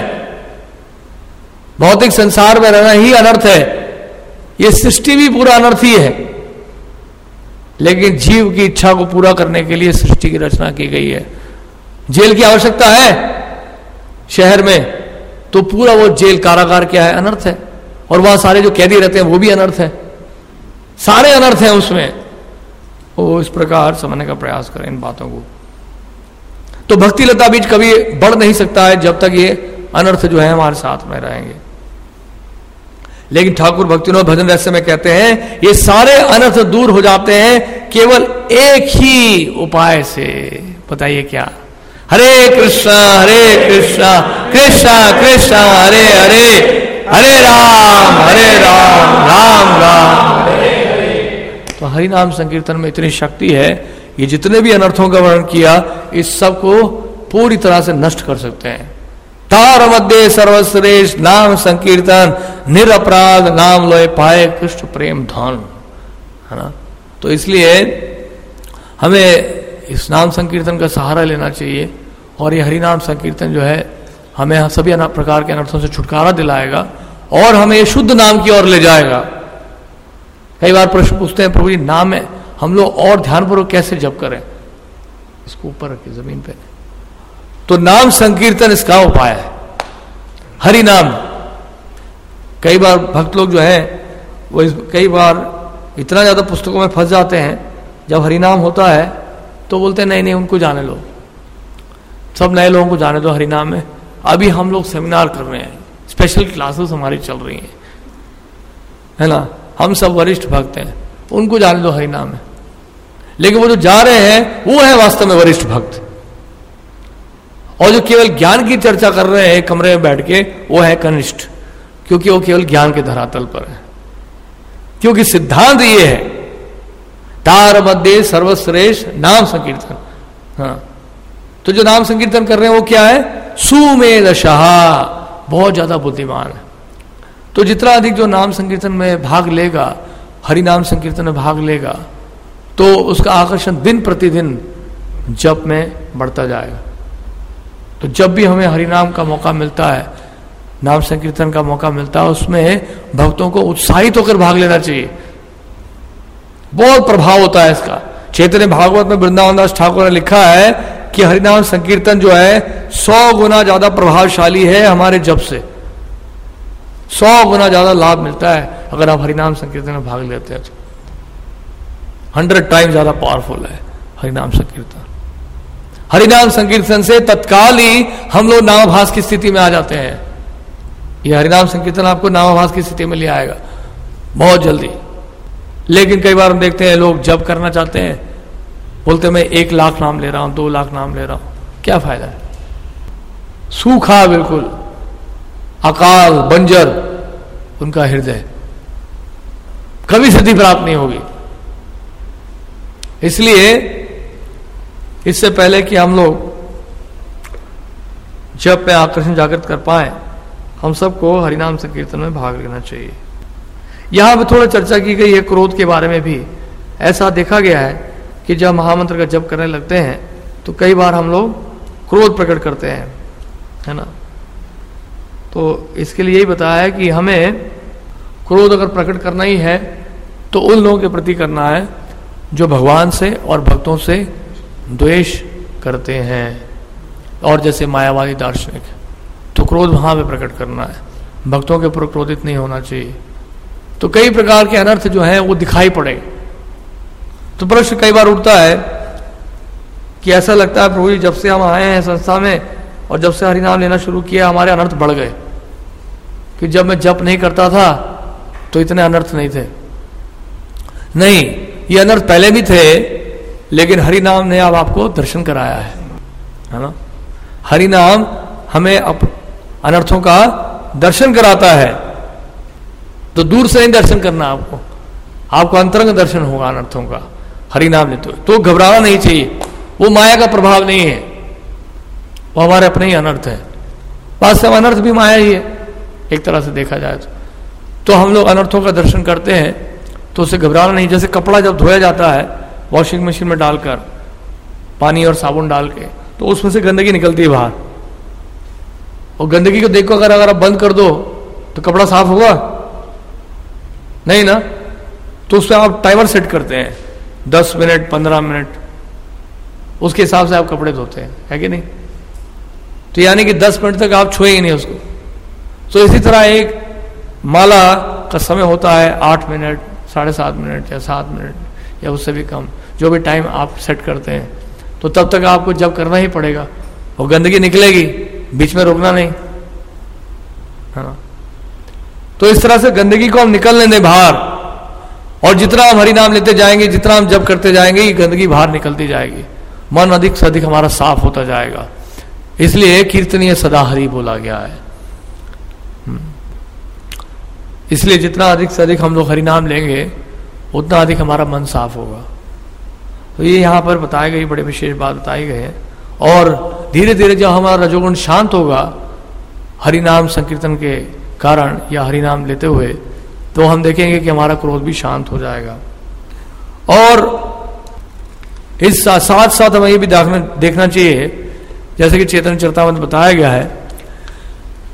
भौतिक संसार में रहना ही अनर्थ है। ये सृष्टि भी पूरा अनर्थ ही है, लेकिन जीव की इच्छा को पूरा करने के लिए सृष्टि की रचना की गई है। जेल की आवश्यकता है शहर में, तो पूरा वो जेल कारागार क्या है? अनर्थ है। और वहां सारे जो कैदी रहते हैं वो भी अनर्थ है, सारे अनर्थ हैं उसमें। वो इस प्रकार समझने का प्रयास करें इन बातों को। तो भक्ति लता बीज कभी बढ़ नहीं सकता है जब तक ये अनर्थ जो है हमारे साथ में रहेंगे। लेकिन ठाकुर भक्तिविनोद भजन रहस्य में कहते हैं ये सारे अनर्थ दूर हो जाते हैं केवल एक ही उपाय से। बताइए क्या? हरे कृष्णा कृष्णा कृष्णा हरे हरे, हरे राम राम राम हरे हरे। तो हरि नाम संकीर्तन में इतनी शक्ति है, ये जितने भी अनर्थों का वर्णन किया इस सब को पूरी तरह से नष्ट कर सकते हैं। तार मध्य सर्वश्रेष्ठ नाम संकीर्तन, निरपराध नाम लोए पाए कृष्ण प्रेम धन, है ना। तो इसलिए हमें इस नाम संकीर्तन का सहारा लेना चाहिए, और ये हरि नाम संकीर्तन जो है हमें सभी प्रकार के अनर्थों से छुटकारा दिलाएगा और हमें शुद्ध नाम की ओर ले जाएगा। कई बार प्रश्न पूछते हैं, प्रभु जी नाम है, हम लोग और ध्यानपूर्वक कैसे जप करें? इसको ऊपर रखिए जमीन पे। तो नाम संकीर्तन इसका उपाय है, हरि नाम। कई बार भक्त लोग जो है वो कई बार इतना ज्यादा पुस्तकों में फंस जाते हैं, जब हरि नाम होता है तो बोलते हैं नहीं नहीं उनको जाने लो, सब नए लोगों को जाने दो हरि नाम में। अभी हम लोग सेमिनार कर रहे हैं, स्पेशल क्लासेस हमारी चल रही हैं, है ना, हम सब वरिष्ठ भक्त हैं, उनको जाने दो हरि नाम में। लेकिन वो जो जा रहे हैं वो है वास्तव में वरिष्ठ भक्त, और जो केवल ज्ञान की चर्चा कर रहे हैं कमरे में बैठ के, वो है कनिष्ठ, क्योंकि वो केवल ज्ञान के धरातल पर है। क्योंकि सिद्धांत ये है, तार मध्य सर्वश्रेष्ठ नाम संकीर्तन। हाँ, तो जो नाम संकीर्तन कर रहे हैं वो क्या है? सुमेधशः, बहुत ज्यादा बुद्धिमान है। तो जितना अधिक जो नाम संकीर्तन में भाग लेगा, हरि नाम संकीर्तन में भाग लेगा, तो उसका आकर्षण दिन प्रतिदिन जप में बढ़ता जाएगा। तो जब भी हमें हरि नाम का मौका मिलता है, नाम संकीर्तन का मौका मिलता है, उसमें भक्तों को उत्साहित होकर भाग लेना चाहिए। बहुत प्रभाव होता है इसका। चैतन्य भागवत में वृंदावन दास ठाकुर ने लिखा है कि हरिनाम संकीर्तन जो है 100 गुना ज्यादा प्रभावशाली है हमारे जप से। 100 गुना ज्यादा लाभ मिलता है अगर आप हरिनाम संकीर्तन में भाग लेते हैं तो। 100 टाइम ज्यादा पावरफुल है हरिनाम संकीर्तन। हरिनाम संकीर्तन से तत्काल ही हम लोग नामाभास की स्थिति में आ जाते हैं। यह हरिनाम संकीर्तन आपको नामाभास की स्थिति में ले आएगा बहुत जल्दी। लेकिन कई बार हम देखते हैं लोग जब करना चाहते हैं, बोलते मैं 1 लाख नाम ले रहा हूं, 2 लाख नाम ले रहा हूं, क्या फायदा है? सूखा बिल्कुल, अकाल बंजर उनका हृदय, कभी सिद्धि प्राप्त नहीं होगी। इसलिए इससे पहले कि हम लोग जब पे आकर्षण जागृत कर पाए, हम सबको हरिनाम संकीर्तन में भाग लेना चाहिए। यहां पर थोड़ा चर्चा की गई है क्रोध के बारे में भी। ऐसा देखा गया है कि जब महामंत्र का जप करने लगते हैं तो कई बार हम लोग क्रोध प्रकट करते हैं, है ना। तो इसके लिए यही बताया है कि हमें क्रोध अगर प्रकट करना ही है तो उन लोगों के प्रति करना है जो भगवान से और भक्तों से द्वेष करते हैं, और जैसे मायावादी दार्शनिक, तो क्रोध वहां पे प्रकट करना है, भक्तों के ऊपर क्रोधित नहीं होना चाहिए। तो कई प्रकार के अनर्थ जो हैं वो दिखाई पड़े। तो प्रश्न कई बार उठता है कि ऐसा लगता है प्रभु जी जब से हम आए हैं संस्था में और जब से हरिनाम लेना शुरू किया हमारे अनर्थ बढ़ गए, कि जब मैं जप नहीं करता था तो इतने अनर्थ नहीं थे। नहीं, ये अनर्थ पहले भी थे, लेकिन हरिनाम ने अब आपको दर्शन कराया है ना। हरिनाम हमें अनर्थों का दर्शन कराता है। तो दूर से नहीं दर्शन करना, आपको अंतरंग दर्शन होगा अनर्थों का हरिनाम लेते हुए। तो घबराना नहीं चाहिए, वो माया का प्रभाव नहीं है, वो हमारे अपने ही अनर्थ है। वास्तव में अनर्थ भी माया ही है एक तरह से देखा जाए तो हम लोग अनर्थों का दर्शन करते हैं तो उससे घबराना नहीं। जैसे कपड़ा जब धोया जाता है वॉशिंग मशीन में डालकर पानी और साबुन डाल के, तो उसमें से गंदगी निकलती है बाहर, और गंदगी को देखो अगर आप बंद कर दो तो कपड़ा साफ होगा नहीं ना। तो उसमें आप टाइमर सेट करते हैं 10 मिनट 15 मिनट, उसके हिसाब से आप कपड़े धोते हैं, है कि नहीं। तो यानी कि 10 मिनट तक आप छुए ही नहीं उसको। तो इसी तरह एक माला का समय होता है 8 मिनट 7.5 मिनट या 7 मिनट या उससे भी कम, जो भी टाइम आप सेट करते हैं। तो तब तक आपको जब करना ही पड़ेगा, और गंदगी निकलेगी, बीच में रोकना नहीं, है ना। तो इस तरह से गंदगी को हम निकलने दें बाहर, और जितना हम हरि नाम लेते जाएंगे, जितना हम जप करते जाएंगे, ये गंदगी बाहर निकलती जाएगी, मन अधिक से अधिक हमारा साफ होता जाएगा। इसलिए कीर्तनीय सदा हरि बोला गया है। इसलिए जितना अधिक से अधिक हम लोग हरि नाम लेंगे उतना अधिक हमारा मन साफ होगा। तो ये यहाँ पर बताई गई बड़े विशेष बात बताई गई है। और धीरे धीरे जब हमारा रजोगुण शांत होगा हरि नाम संकीर्तन के कारण या हरि नाम लेते हुए, तो हम देखेंगे कि हमारा क्रोध भी शांत हो जाएगा। और इस साथ साथ हमें ये भी देखना चाहिए, जैसे कि चैतन्य चरितामृत बताया गया है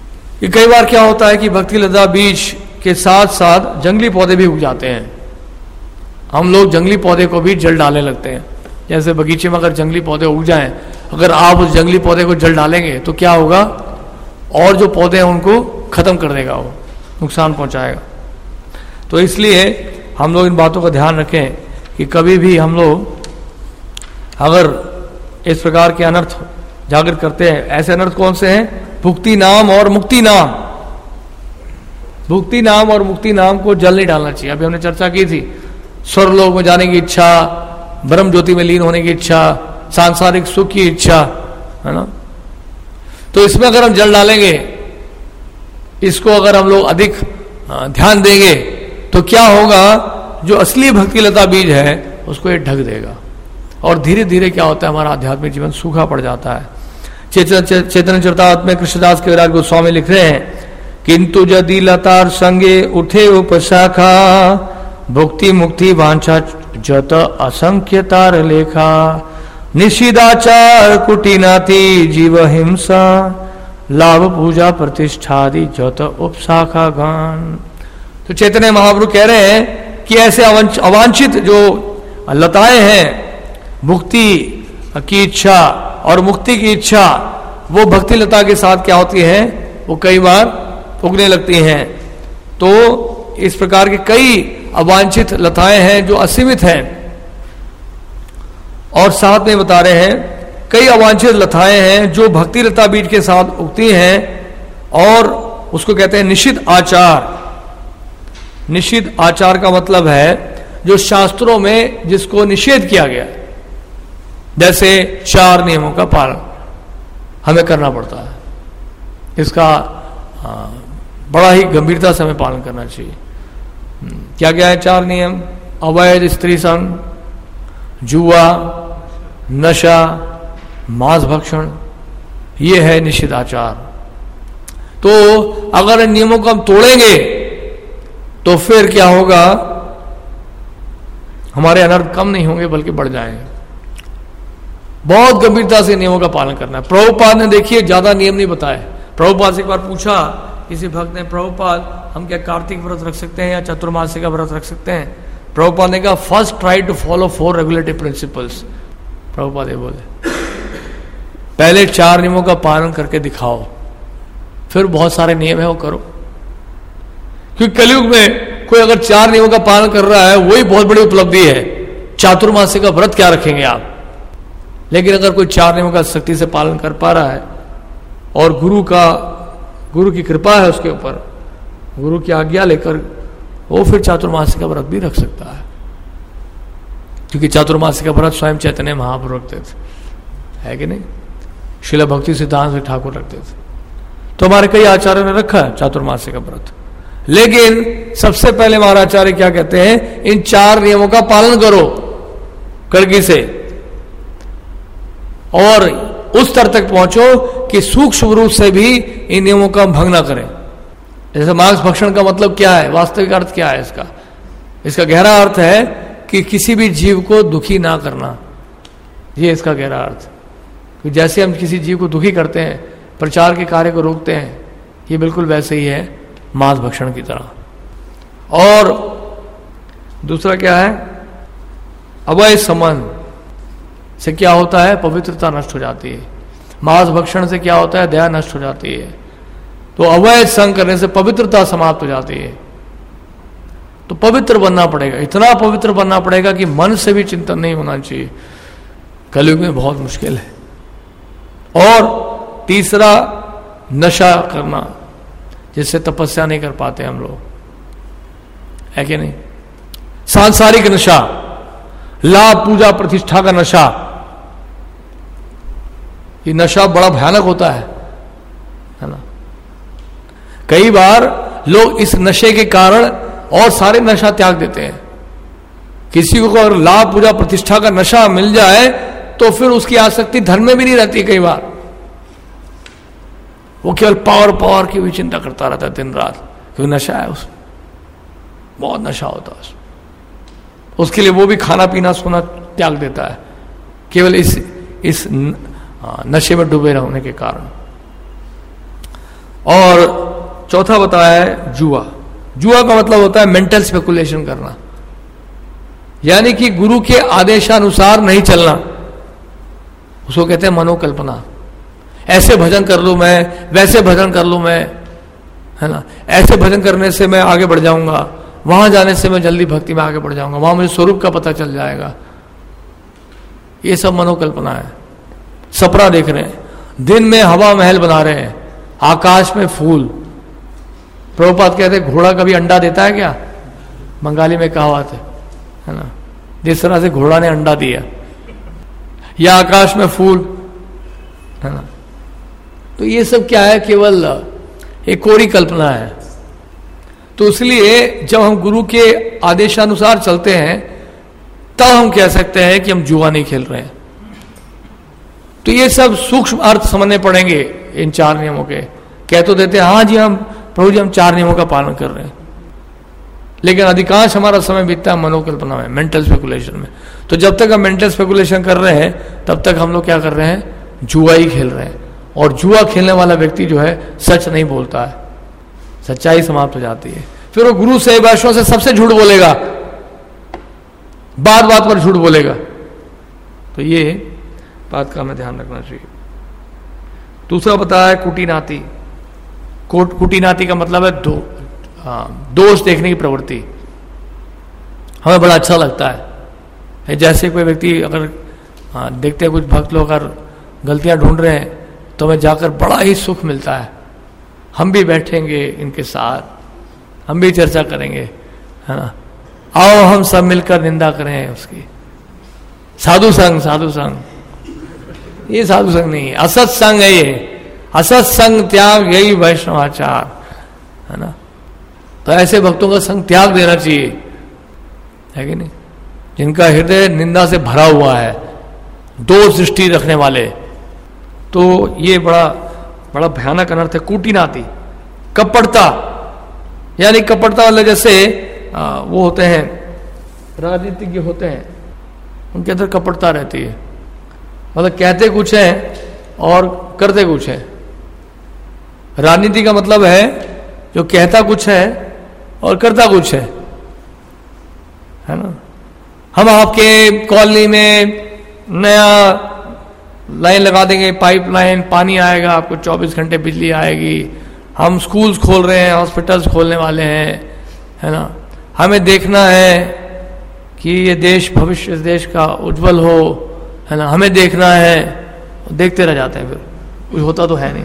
कि कई बार क्या होता है कि भक्ति लता बीज के साथ साथ जंगली पौधे भी उग जाते हैं। हम लोग जंगली पौधे को भी जल डालने लगते हैं। जैसे बगीचे में अगर जंगली पौधे उग जाएं, अगर आप उस जंगली पौधे को जल डालेंगे तो क्या होगा, और जो पौधे हैं उनको खत्म कर देगा, वो नुकसान पहुंचाएगा। तो इसलिए हम लोग इन बातों का ध्यान रखें कि कभी भी हम लोग अगर इस प्रकार के अनर्थ जागृत करते हैं, ऐसे अनर्थ कौन से हैं, भुक्ति नाम और मुक्ति नाम। भुक्ति नाम और मुक्ति नाम को जल नहीं डालना चाहिए। अभी हमने चर्चा की थी, स्वर्गलोक में जाने की इच्छा, ब्रह्म ज्योति में लीन होने की इच्छा, सांसारिक सुख की इच्छा, है ना। तो इसमें अगर हम जल डालेंगे, इसको अगर हम लोग अधिक ध्यान देंगे तो क्या होगा, जो असली भक्ति लता बीज है उसको ये ढक देगा, और धीरे धीरे क्या होता है, हमारा आध्यात्मिक जीवन सूखा पड़ जाता है। चैतन्य चरितामृत में कृष्णदास कविराज गोस्वामी लिख रहे हैं, किंतु यदि लतार संगे उठे उपशाखा, भुक्ति मुक्ति वांछा जत असंख्य तार लेखा, निषिदाचार कुटिनाति जीव हिंसा, लाभ पूजा प्रतिष्ठादि जत उपशाखा गान। तो चैतन्य महाप्रभु कह रहे हैं कि ऐसे अवांछित जो लताएं हैं, भुक्ति की इच्छा और मुक्ति की इच्छा, वो भक्ति लता के साथ क्या होती है, वो कई बार उगने लगती हैं। तो इस प्रकार के कई अवांछित लताएं हैं जो असीमित हैं, और साथ में बता रहे हैं कई अवांछित लताएं हैं जो भक्ति लता बीज के साथ उगती हैं, और उसको कहते हैं निषिद्ध आचार। निषिद्ध आचार का मतलब है जो शास्त्रों में जिसको निषेध किया गया, जैसे 4 नियमों का पालन हमें करना पड़ता है, इसका बड़ा ही गंभीरता से हमें पालन करना चाहिए। क्या क्या है 4 नियम, अवैध स्त्री संग, जुआ, नशा, मांस भक्षण, ये है निषिद्ध आचार। तो अगर इन नियमों को हम तोड़ेंगे तो फिर क्या होगा, हमारे अनर्थ कम नहीं होंगे बल्कि बढ़ जाएंगे। बहुत गंभीरता से नियमों का पालन करना है। प्रभुपाद ने देखिए ज्यादा नियम नहीं बताए। प्रभुपाद से एक बार पूछा किसी भक्त ने, प्रभुपाद हम क्या कार्तिक व्रत रख सकते हैं या चतुर्मासी का व्रत रख सकते हैं? प्रभुपाद ने कहा first try to follow 4 regulatory principles. Prabhupada ये बोले पहले 4 नियमों का पालन करके दिखाओ, फिर बहुत सारे नियम है वो करो। क्योंकि कलयुग में कोई अगर 4 नियमों का पालन कर रहा है वही बहुत बड़ी उपलब्धि है। चातुर्मासी का व्रत क्या रखेंगे आप? लेकिन अगर कोई 4 नियमों का सख्ती से पालन कर पा रहा है और गुरु की कृपा है उसके ऊपर, गुरु की आज्ञा लेकर वो फिर चातुर्मासी का व्रत भी रख सकता है। क्योंकि चातुर्मासी का व्रत स्वयं चैतन्य महाप्रभु रखते थे, है कि नहीं? श्रील भक्ति सिद्धांत ठाकुर रखते थे। तो हमारे कई आचार्यों ने रखा है चातुर्मासी का व्रत। लेकिन सबसे पहले हमारे आचार्य क्या कहते हैं, इन 4 नियमों का पालन करो कड़गी से, और उस स्तर तक पहुंचो कि सूक्ष्म रूप से भी इन नियमों का भंग ना करें। जैसे मांस भक्षण का मतलब क्या है, वास्तविक अर्थ क्या है इसका? इसका गहरा अर्थ है कि किसी भी जीव को दुखी ना करना, ये इसका गहरा अर्थ। कि जैसे हम किसी जीव को दुखी करते हैं, प्रचार के कार्य को रोकते हैं, ये बिल्कुल वैसे ही है मांस भक्षण की तरह। और दूसरा क्या है, अवैध संबंध से क्या होता है, पवित्रता नष्ट हो जाती है। मांस भक्षण से क्या होता है, दया नष्ट हो जाती है। तो अवैध संग करने से पवित्रता समाप्त हो जाती है। तो पवित्र बनना पड़ेगा, इतना पवित्र बनना पड़ेगा कि मन से भी चिंतन नहीं होना चाहिए। कलयुग में बहुत मुश्किल है। और तीसरा, नशा करना, जिससे तपस्या नहीं कर पाते हम लोग, है कि नहीं? सांसारिक नशा, लाभ पूजा प्रतिष्ठा का नशा, ये नशा बड़ा भयानक होता है ना? कई बार लोग इस नशे के कारण और सारे नशा त्याग देते हैं। किसी को अगर लाभ पूजा प्रतिष्ठा का नशा मिल जाए तो फिर उसकी आसक्ति धर्म में भी नहीं रहती। कई बार वो केवल पावर की भी चिंता करता रहता है दिन रात, क्योंकि नशा है उसमें, बहुत नशा होता है उसके लिए। वो भी खाना पीना सोना त्याग देता है केवल इस नशे में डूबे रहने के कारण। और चौथा बताया है जुआ। जुआ का मतलब होता है मेंटल स्पेकुलेशन करना, यानी कि गुरु के आदेशानुसार नहीं चलना, उसको कहते हैं मनोकल्पना। ऐसे भजन कर लूं मैं, वैसे भजन कर लूं मैं, है ना, ऐसे भजन करने से मैं आगे बढ़ जाऊंगा, वहां जाने से मैं जल्दी भक्ति में आगे बढ़ जाऊंगा, वहां मुझे स्वरूप का पता चल जाएगा। ये सब मनोकल्पना है। सपना देख रहे हैं, दिन में हवा महल बना रहे हैं, आकाश में फूल। प्रभुपाद कहते हैं घोड़ा कभी अंडा देता है क्या? बंगाली में कहावत है ना, जिस तरह से घोड़ा ने अंडा दिया, या आकाश में फूल, है ना। तो ये सब क्या है? केवल एक कोरी कल्पना है। तो इसलिए जब हम गुरु के आदेशानुसार चलते हैं तब हम कह सकते हैं कि हम जुआ नहीं खेल रहे हैं। तो ये सब सूक्ष्म अर्थ समझने पड़ेंगे इन 4 नियमों के। कह तो देते हैं हाँ जी हम प्रभु जी हम 4 नियमों का पालन कर रहे हैं, लेकिन अधिकांश हमारा समय बीतता है मनोकल्पना में, मेंटल स्पेकुलेशन में। तो जब तक हम मेंटल स्पेकुलेशन कर रहे हैं तब तक हम लोग क्या कर रहे हैं? जुआ ही खेल रहे हैं। और जुआ खेलने वाला व्यक्ति जो है सच नहीं बोलता है, सच्चाई समाप्त हो जाती है। फिर वो गुरु से वैष्णव से सबसे झूठ बोलेगा, बात बात पर झूठ बोलेगा। तो ये बात का हमें ध्यान रखना चाहिए। दूसरा बताया है कुटीनाति। कुटीनाति का मतलब है दोष देखने की प्रवृत्ति। हमें बड़ा अच्छा लगता है, जैसे कोई व्यक्ति अगर देखते हैं कुछ भक्त लोग अगर गलतियां ढूंढ रहे हैं तो हमें जाकर बड़ा ही सुख मिलता है। हम भी बैठेंगे इनके साथ, हम भी चर्चा करेंगे, है ना, आओ हम सब मिलकर निंदा करें उसकी। साधु संग, साधु संग, ये साधु संग नहीं है, असत संग है ये। असत संग त्याग यही वैष्णवाचार, है ना। तो ऐसे भक्तों का संग त्याग देना चाहिए, है कि नहीं, जिनका हृदय निंदा से भरा हुआ है, दोष दृष्टि रखने वाले। तो ये बड़ा बड़ा भयानक अनर्थ है कुटीनाति। कपटता, यानी कपटता वाले जैसे वो होते हैं राजनीतिज्ञ होते हैं, उनके अंदर कपटता रहती है। मतलब कहते कुछ है और करते कुछ है। राजनीति का मतलब है जो कहता कुछ है और करता कुछ है ना। हम आपके कॉलोनी में नया लाइन लगा देंगे, पाइपलाइन, पानी आएगा, आपको 24 घंटे बिजली आएगी। हम स्कूल्स खोल रहे हैं, हॉस्पिटल्स खोलने वाले हैं, है ना। हमें देखना है कि ये देश, भविष्य इस देश का उज्जवल हो, है ना, हमें देखना है। देखते रह जाते हैं, फिर कुछ होता तो है नहीं।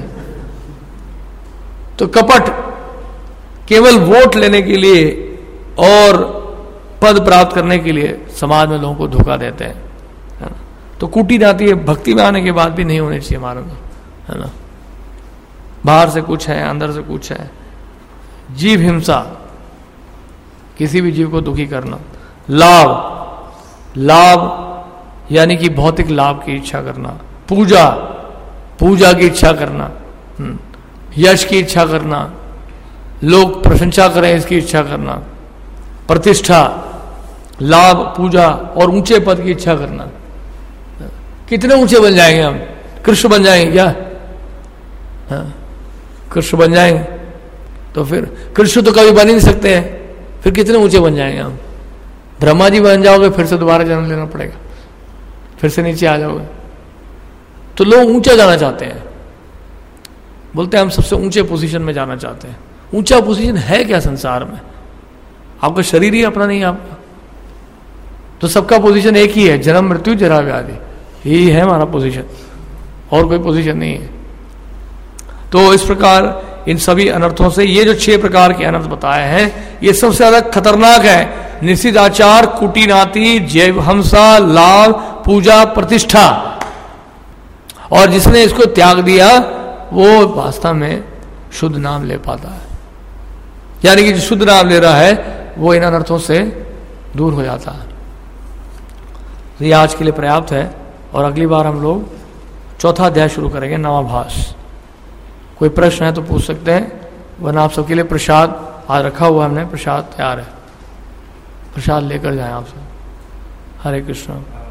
तो कपट केवल वोट लेने के लिए और पद प्राप्त करने के लिए समाज में लोगों को धोखा देते हैं, है ना। तो कुटीनाति है, भक्ति में आने के बाद भी नहीं होनी चाहिए हमारे में, है ना। बाहर से कुछ है, अंदर से कुछ है। जीव हिंसा, किसी भी जीव को दुखी करना। लाभ, लाभ यानी कि भौतिक लाभ की इच्छा करना। पूजा, पूजा की इच्छा करना। यश की इच्छा करना, लोग प्रशंसा करें इसकी इच्छा करना। प्रतिष्ठा, लाभ, पूजा और ऊंचे पद की इच्छा करना। कितने ऊंचे बन जाएंगे हम? कृष्ण बन जाएंगे क्या? हाँ, कृष्ण बन जाएंगे तो फिर कृष्ण तो कभी बन ही नहीं सकते हैं, फिर कितने ऊंचे बन जाएंगे हम? ब्रह्मा जी बन जाओगे फिर से दोबारा जन्म लेना पड़ेगा, फिर से नीचे आ जाओगे। तो लोग ऊंचा जाना चाहते हैं, बोलते हैं हम सबसे ऊंचे पोजीशन में जाना चाहते हैं। ऊंचा पोजीशन है क्या संसार में? आपका शरीर ही अपना नहीं है आपका, तो सबका पोजीशन एक ही है, जन्म मृत्यु जरा व्याधि, यही है हमारा पोजीशन, और कोई पोजीशन नहीं है। तो इस प्रकार इन सभी अनर्थों से ये जो 6 प्रकार के अनर्थ बताए हैं ये सबसे ज्यादा खतरनाक है। निषिद्धाचार, कुटीनाति, जैवहंसा, लाभ, पूजा, प्रतिष्ठा। और जिसने इसको त्याग दिया वो वास्तव में शुद्ध नाम ले पाता है, यानी कि जो शुद्ध नाम ले रहा है वो इन अनर्थों से दूर हो जाता है। तो ये आज के लिए पर्याप्त है, और अगली बार हम लोग 4था अध्याय शुरू करेंगे, नवाभास। कोई प्रश्न है तो पूछ सकते हैं, वरना आप सबके लिए प्रसाद आज रखा हुआ हमने, प्रसाद तैयार है, प्रसाद लेकर जाएं आप सब। हरे कृष्ण।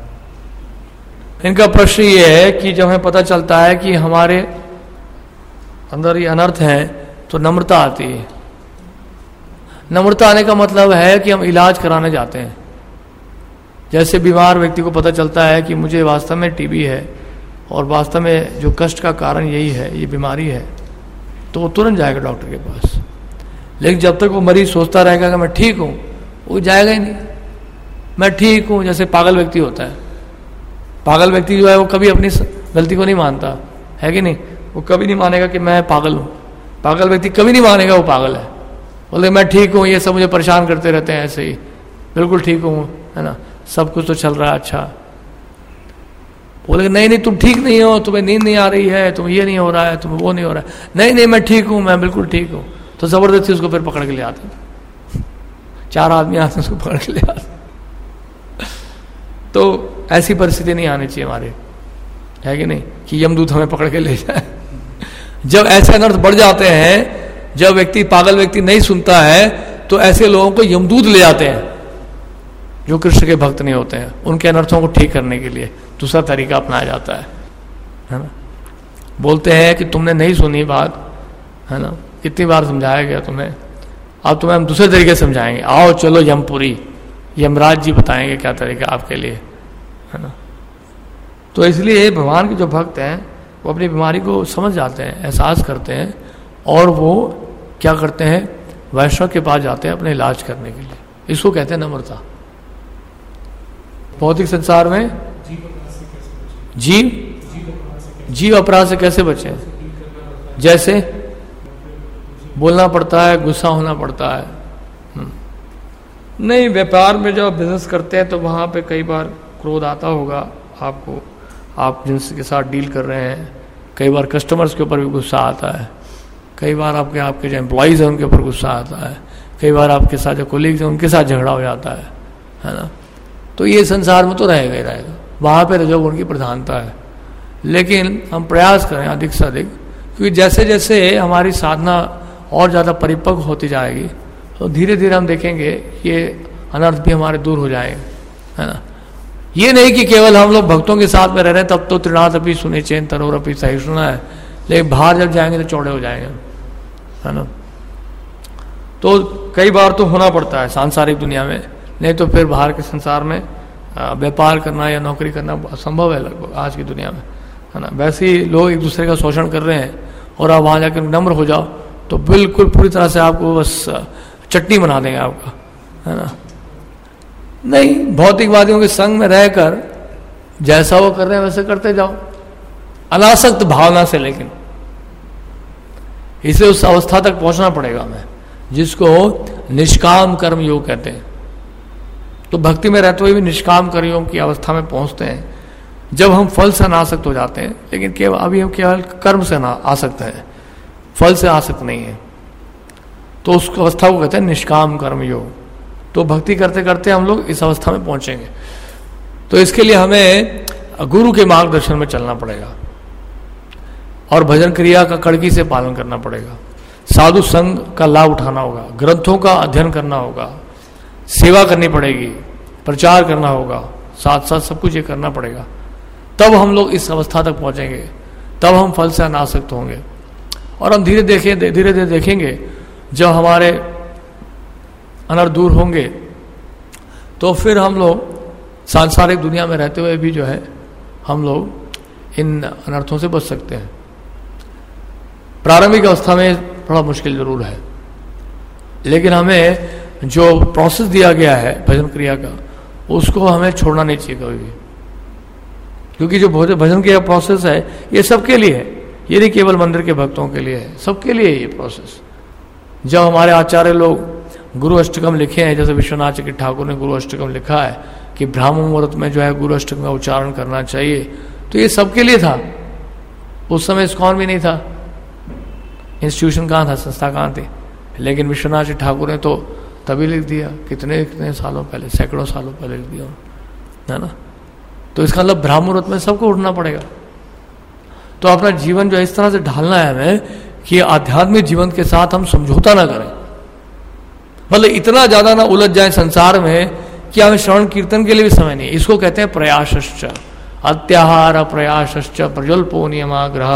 इनका प्रश्न ये है कि जब हमें पता चलता है कि हमारे अंदर ये अनर्थ है, तो नम्रता आती है। नम्रता आने का मतलब है कि हम इलाज कराने जाते हैं। जैसे बीमार व्यक्ति को पता चलता है कि मुझे वास्तव में टीबी है और वास्तव में जो कष्ट का कारण यही है, ये बीमारी है, तो वो तुरंत जाएगा डॉक्टर के पास। लेकिन जब तक वो मरीज सोचता रहेगा कि मैं ठीक हूँ, वो जाएगा ही नहीं। मैं ठीक हूँ, जैसे पागल व्यक्ति होता है। पागल व्यक्ति जो है वो कभी अपनी गलती को नहीं मानता है कि नहीं, वो कभी नहीं मानेगा कि मैं पागल हूँ। पागल व्यक्ति कभी नहीं मानेगा वो पागल है, बोले मैं ठीक हूँ, ये सब मुझे परेशान करते रहते हैं, ऐसे ही बिल्कुल ठीक हूँ, है ना, सब कुछ तो चल रहा है अच्छा। बोले नहीं नहीं तुम ठीक नहीं हो, तुम्हें नींद नहीं आ रही है, तुम ये नहीं हो रहा है, तुम्हें वो नहीं हो रहा है। नहीं नहीं मैं ठीक हूँ, मैं बिल्कुल ठीक हूँ। तो जबरदस्ती उसको फिर पकड़ के ले आते, 4 आदमी आते उसको पकड़ के ले आते। तो ऐसी परिस्थिति नहीं आनी चाहिए हमारे, है कि नहीं, कि यमदूत हमें पकड़ के ले जाए। जब ऐसे अनर्थ बढ़ जाते हैं, जब व्यक्ति पागल व्यक्ति नहीं सुनता है, तो ऐसे लोगों को यमदूत ले जाते हैं जो कृष्ण के भक्त नहीं होते हैं। उनके अनर्थों को ठीक करने के लिए दूसरा तरीका अपनाया जाता है ना। बोलते हैं कि तुमने नहीं सुनी बात, है ना, कितनी बार समझाया गया तुम्हें, अब तुम्हें हम दूसरे तरीके समझाएंगे, आओ चलो यमपुरी, यमराज जी बताएंगे क्या तरीका आपके लिए, है ना। तो इसलिए भगवान के जो भक्त हैं वो अपनी बीमारी को समझ जाते हैं, एहसास करते हैं, और वो क्या करते हैं, वैष्णव के पास जाते हैं अपने इलाज करने के लिए। इसको कहते हैं नम्रता। भौतिक संसार में जीव अपराध से कैसे बचे, जैसे बोलना पड़ता है, गुस्सा होना पड़ता है। नहीं, व्यापार में जब बिजनेस करते हैं तो वहां पे कई बार क्रोध आता होगा आपको, आप जिनके साथ डील कर रहे हैं, कई बार कस्टमर्स के ऊपर भी गुस्सा आता है, कई बार आपके जो एम्प्लॉयज़ हैं उनके ऊपर गुस्सा आता है, कई बार आपके साथ जो कोलीग्स हैं उनके साथ झगड़ा हो जाता है ना। तो ये संसार में तो रहेगा ही रहेगा, वहाँ पे रजोगुण की प्रधानता है। लेकिन हम प्रयास करें अधिक से अधिक, क्योंकि जैसे जैसे हमारी साधना और ज़्यादा परिपक्व होती जाएगी तो धीरे धीरे हम देखेंगे ये अनर्थ भी हमारे दूर हो जाएंगे, है ना। ये नहीं कि केवल हम लोग भक्तों के साथ में रह रहे हैं तब तो तृणात अपनी सुने चैन तरोर अपनी सहिष्णुता है, लेकिन बाहर जब जाएंगे तो चौड़े हो जाएंगे, है ना। तो कई बार तो होना पड़ता है सांसारिक दुनिया में, नहीं तो फिर बाहर के संसार में व्यापार करना या नौकरी करना असंभव है लगभग आज की दुनिया में, है ना। वैसे ही लोग एक दूसरे का शोषण कर रहे हैं और आप वहाँ जाकर नम्र हो जाओ तो बिल्कुल पूरी तरह से आपको बस चटनी बना देंगे आपका, है ना। नहीं, भौतिकवादियों के संग में रहकर जैसा वो कर रहे हैं वैसे करते जाओ, अनासक्त भावना से। लेकिन इसे उस अवस्था तक पहुंचना पड़ेगा हमें जिसको निष्काम कर्म योग कहते हैं। तो भक्ति में रहते हुए भी निष्काम कर्मयोग की अवस्था में पहुंचते हैं जब हम फल से अनासक्त हो जाते हैं। लेकिन केवल अभी हम केवल कर्म से आसक्त हैं, फल से आसक्त नहीं है, तो उस अवस्था को कहते हैं निष्काम कर्म योग। तो भक्ति करते करते हम लोग इस अवस्था में पहुंचेंगे। तो इसके लिए हमें गुरु के मार्गदर्शन में चलना पड़ेगा और भजन क्रिया का कड़की से पालन करना पड़ेगा, साधु संघ का लाभ उठाना होगा, ग्रंथों का अध्ययन करना होगा, सेवा करनी पड़ेगी, प्रचार करना होगा, साथ साथ सब कुछ ये करना पड़ेगा। तब हम लोग इस अवस्था तक पहुंचेंगे, तब हम फल से अनासक्त होंगे। और हम धीरे धीरे देखेंगे जब हमारे अनर्थ दूर होंगे तो फिर हम लोग सांसारिक दुनिया में रहते हुए भी जो है हम लोग इन अनर्थों से बच सकते हैं। प्रारंभिक अवस्था में थोड़ा मुश्किल जरूर है, लेकिन हमें जो प्रोसेस दिया गया है भजन क्रिया का उसको हमें छोड़ना नहीं चाहिए कभी भी, क्योंकि जो भजन क्रिया प्रोसेस है ये सबके लिए है, ये नहीं केवल मंदिर के भक्तों के लिए है, सबके लिए ये प्रोसेस। जब हमारे आचार्य लोग गुरु अष्टकम लिखे हैं, जैसे विश्वनाथ चक्रवर्ती ठाकुर ने गुरु अष्टकम लिखा है कि ब्राह्मण मुहूर्त में जो है गुरु अष्टकम का उच्चारण करना चाहिए, तो ये सबके लिए था। उस समय इस्कॉन भी नहीं था, इंस्टीट्यूशन कहाँ था, संस्था कहाँ थी, लेकिन विश्वनाथ जी ठाकुर ने तो तभी लिख दिया, कितने कितने सालों पहले, सैकड़ों सालों पहले लिख दिया, है ना। तो इसका मतलब ब्राह्मण मुहूर्त में सबको उठना पड़ेगा। तो अपना जीवन जो है इस तरह से ढालना है हमें कि आध्यात्मिक जीवन के साथ हम समझौता ना करें, मतलब इतना ज्यादा ना उलझ जाए संसार में कि हमें श्रवण कीर्तन के लिए भी समय नहीं। इसको कहते हैं प्रयासश्च, अत्याहार प्रयासश्च प्रज्वल्पो नियमाग्रह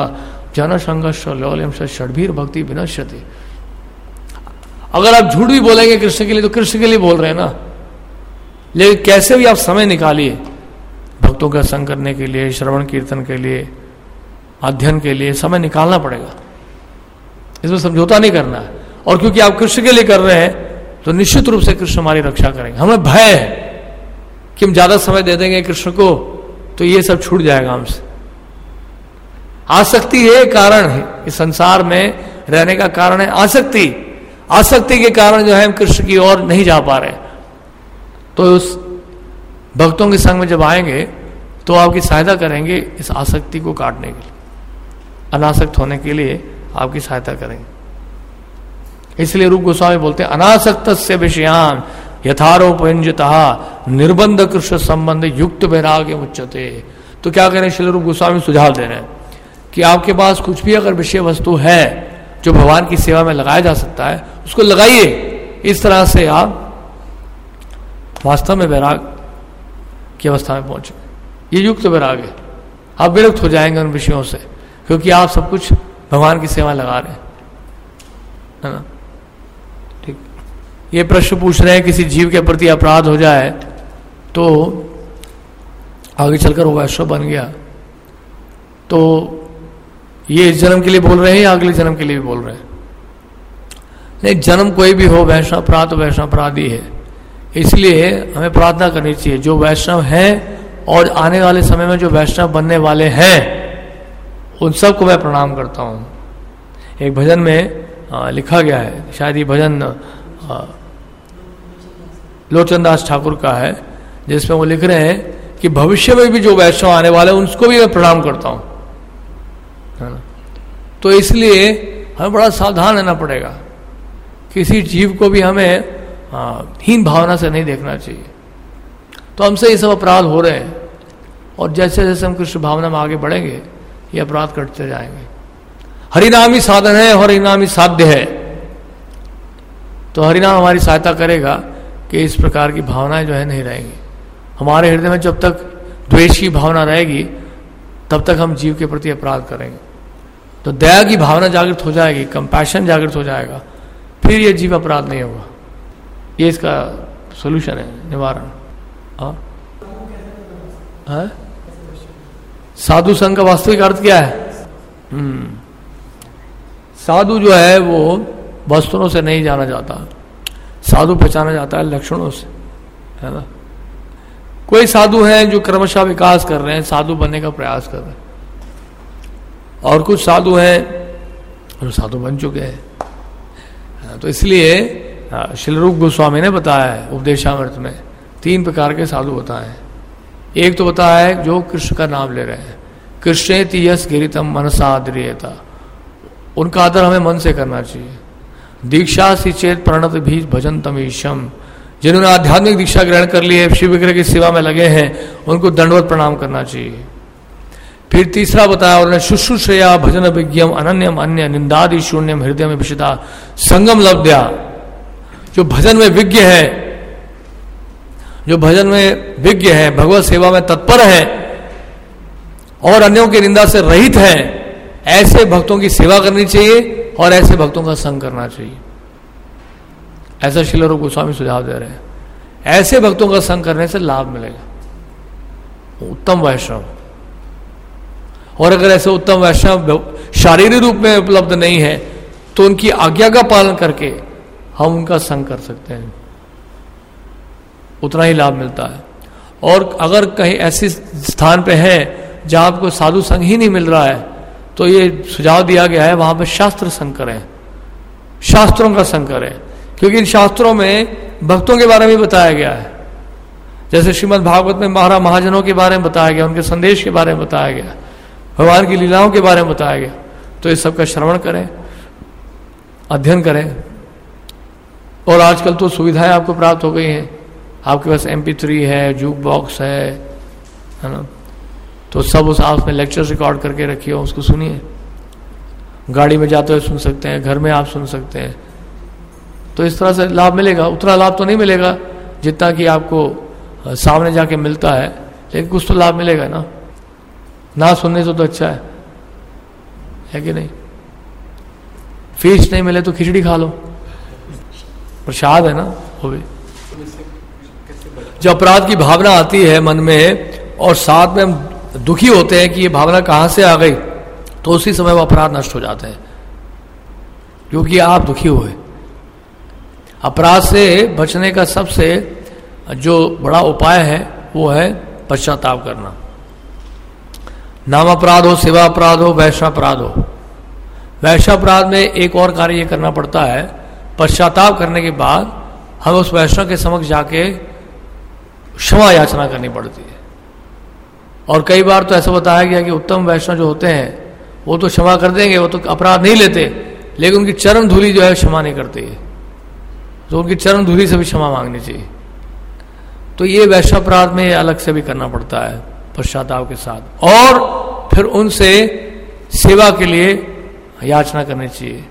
जन संघर्ष लौल्यम षड्भीर भक्ति विनश्यति। अगर आप झूठ भी बोलेंगे कृष्ण के लिए तो कृष्ण के लिए बोल रहे हैं ना, लेकिन कैसे भी आप समय निकालिए भक्तों का संग करने के लिए, श्रवण कीर्तन के लिए, अध्ययन के लिए समय निकालना पड़ेगा, इसमें समझौता नहीं करना है। और क्योंकि आप कृष्ण के लिए कर रहे हैं तो निश्चित रूप से कृष्ण हमारी रक्षा करेंगे। हमें भय है कि हम ज्यादा समय दे देंगे कृष्ण को तो ये सब छूट जाएगा हमसे। आसक्ति है कारण है, इस संसार में रहने का कारण है आसक्ति। आसक्ति के कारण जो है हम कृष्ण की ओर नहीं जा पा रहे। तो उस भक्तों के संग में जब आएंगे तो आपकी सहायता करेंगे इस आसक्ति को काटने के लिए, अनासक्त होने के लिए आपकी सहायता करेंगे। इसलिए रूप गोस्वामी बोलते हैं अनासक्तस्य विषयान यथारोपयुंजतः निर्बंध कृष्ण संबंध युक्त वैराग्य उच्यते। तो क्या करें, श्री रूप गोस्वामी सुझाव दे रहे हैं कि आपके पास कुछ भी अगर विषय वस्तु है जो भगवान की सेवा में लगाया जा सकता है उसको लगाइए। इस तरह से आप वास्तव में वैराग की अवस्था में पहुंचे। ये युक्त वैराग है, आप विरक्त हो जाएंगे उन विषयों से, क्योंकि आप सब कुछ भगवान की सेवा लगा रहे हैं, है ना। ठीक, ये प्रश्न पूछ रहे हैं किसी जीव के प्रति अपराध हो जाए तो आगे चलकर वो वैष्णव बन गया तो ये इस जन्म के लिए बोल रहे हैं या अगले जन्म के लिए भी बोल रहे हैं? नहीं, जन्म कोई भी हो वैष्णव अपराध तो वैष्णव अपराधी है। इसलिए हमें प्रार्थना करनी चाहिए जो वैष्णव हैं और आने वाले समय में जो वैष्णव बनने वाले हैं उन सबको मैं प्रणाम करता हूं। एक भजन में लिखा गया है, शायद ये भजन लोचन दास ठाकुर का है, जिसमें वो लिख रहे हैं कि भविष्य में भी जो वैष्णव आने वाले हैं उनको भी मैं प्रणाम करता हूं, है ना। तो इसलिए हमें बड़ा सावधान रहना पड़ेगा, किसी जीव को भी हमें हीन भावना से नहीं देखना चाहिए। तो हमसे ये सब अपराध हो रहे हैं और जैसे जैसे हम कृष्ण भावना में आगे बढ़ेंगे ये अपराध कटते जाएंगे। हरिनाम ही साधन है और हरिनाम ही साध्य है। तो हरिनाम हमारी सहायता करेगा कि इस प्रकार की भावनाएं जो है नहीं रहेंगी हमारे हृदय में। जब तक द्वेष की भावना रहेगी तब तक हम जीव के प्रति अपराध करेंगे। तो दया की भावना जागृत हो जाएगी, कंपैशन जागृत हो जाएगा, फिर ये जीव अपराध नहीं होगा। ये इसका सॉल्यूशन है, निवारण। साधु संघ का वास्तविक अर्थ क्या है? साधु जो है वो वस्त्रों से नहीं जाना जाता, साधु पहचाना जाता है लक्षणों से, है ना। कोई साधु हैं जो क्रमशः विकास कर रहे हैं, साधु बनने का प्रयास कर रहे हैं, और कुछ साधु हैं जो साधु बन चुके हैं। तो इसलिए श्री रूप गोस्वामी ने बताया है उपदेशामृत में 3 प्रकार के साधु बताए हैं। एक तो बताया है जो कृष्ण का नाम ले रहे हैं, कृष्णेति यस गिरितम मनसा आदरियता, उनका आदर हमें मन से करना चाहिए। दीक्षा सी चेत प्रणत भी भजन ईशम, जिन्होंने आध्यात्मिक दीक्षा ग्रहण कर ली है, शिव विग्रह की सेवा में लगे हैं, उनको दंडवत प्रणाम करना चाहिए। फिर तीसरा बताया उन्होंने शुश्रूषया भजन विज्ञम अनन्यम अन्य निंदादि शून्यम हृदय में विशिता संगम लब्ध्या, जो भजन में विज्ञ है, जो भजन में विज्ञ है, भगवत सेवा में तत्पर है और अन्यों की निंदा से रहित है, ऐसे भक्तों की सेवा करनी चाहिए और ऐसे भक्तों का संग करना चाहिए। ऐसा श्रील रूप गोस्वामी सुझाव दे रहे हैं। ऐसे भक्तों का संग करने से लाभ मिलेगा, उत्तम वैष्णव। और अगर ऐसे उत्तम वैष्णव शारीरिक रूप में उपलब्ध नहीं है तो उनकी आज्ञा का पालन करके हम उनका संग कर सकते हैं, उतना ही लाभ मिलता है। और अगर कहीं ऐसे स्थान पे है जहां आपको साधु संग ही नहीं मिल रहा है तो ये सुझाव दिया गया है वहां पर शास्त्र संग करें, शास्त्रों का संग करें, क्योंकि इन शास्त्रों में भक्तों के बारे में बताया गया है। जैसे श्रीमद् भागवत में महाजनों के बारे में बताया गया, उनके संदेश के बारे में बताया गया, भगवान की लीलाओं के बारे में बताया गया। तो इस सब का श्रवण करें, अध्ययन करें। और आजकल तो सुविधाएं आपको प्राप्त हो गई हैं, आपके पास MP3 है, जूक बॉक्स है ना। तो सब उस आप में लेक्चर रिकॉर्ड करके रखिए, उसको सुनिए। गाड़ी में जाते हुए सुन सकते हैं, घर में आप सुन सकते हैं। तो इस तरह से लाभ मिलेगा। उतना लाभ तो नहीं मिलेगा जितना कि आपको सामने जाके मिलता है, लेकिन कुछ तो लाभ मिलेगा ना। ना सुनने से तो अच्छा है, है कि नहीं? फीस नहीं मिले तो खिचड़ी खा लो, प्रसाद है ना वो भी। जब अपराध की भावना आती है मन में और साथ में हम दुखी होते हैं कि ये भावना कहां से आ गई, तो उसी समय वो अपराध नष्ट हो जाते हैं, क्योंकि आप दुखी हुए। अपराध से बचने का सबसे जो बड़ा उपाय है वो है पश्चाताप करना। नाम अपराध हो, सेवा अपराध हो, वैश्यापराध हो। वैश्यापराध में एक और कार्य ये करना पड़ता है, पश्चाताप करने के बाद हमें उस वैष्णव के समक्ष जाके क्षमा याचना करनी पड़ती है। और कई बार तो ऐसा बताया गया कि उत्तम वैष्णव जो होते हैं वो तो क्षमा कर देंगे, वो तो अपराध नहीं लेते, लेकिन उनकी चरण धूलि जो है क्षमा नहीं करती है, तो उनकी चरण धूलि से भी क्षमा मांगनी चाहिए। तो ये वैश्यापराध में अलग से भी करना पड़ता है पश्चाताप के साथ। और फिर उनसे सेवा के लिए याचना करनी चाहिए,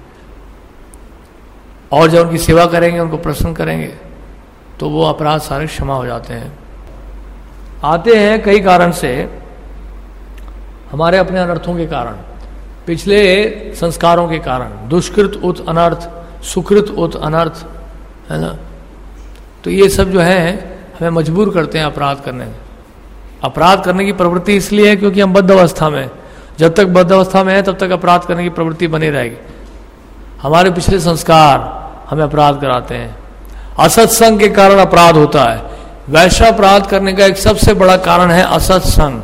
और जब उनकी सेवा करेंगे, उनको प्रसन्न करेंगे, तो वो अपराध सारे क्षमा हो जाते हैं। आते हैं कई कारण से, हमारे अपने अनर्थों के कारण, पिछले संस्कारों के कारण, दुष्कृत उत अनर्थ, सुकृत उत अनर्थ, है ना। तो ये सब जो है हमें मजबूर करते हैं अपराध करने में। अपराध करने की प्रवृत्ति इसलिए है क्योंकि हम बद्ध अवस्था में, जब तक बद्ध अवस्था में है तब तक अपराध करने की प्रवृत्ति बनी रहेगी। हमारे पिछले संस्कार हमें अपराध कराते हैं। असत्संग के कारण अपराध होता है। वैश्यापराध करने का एक सबसे बड़ा कारण है असत्संग।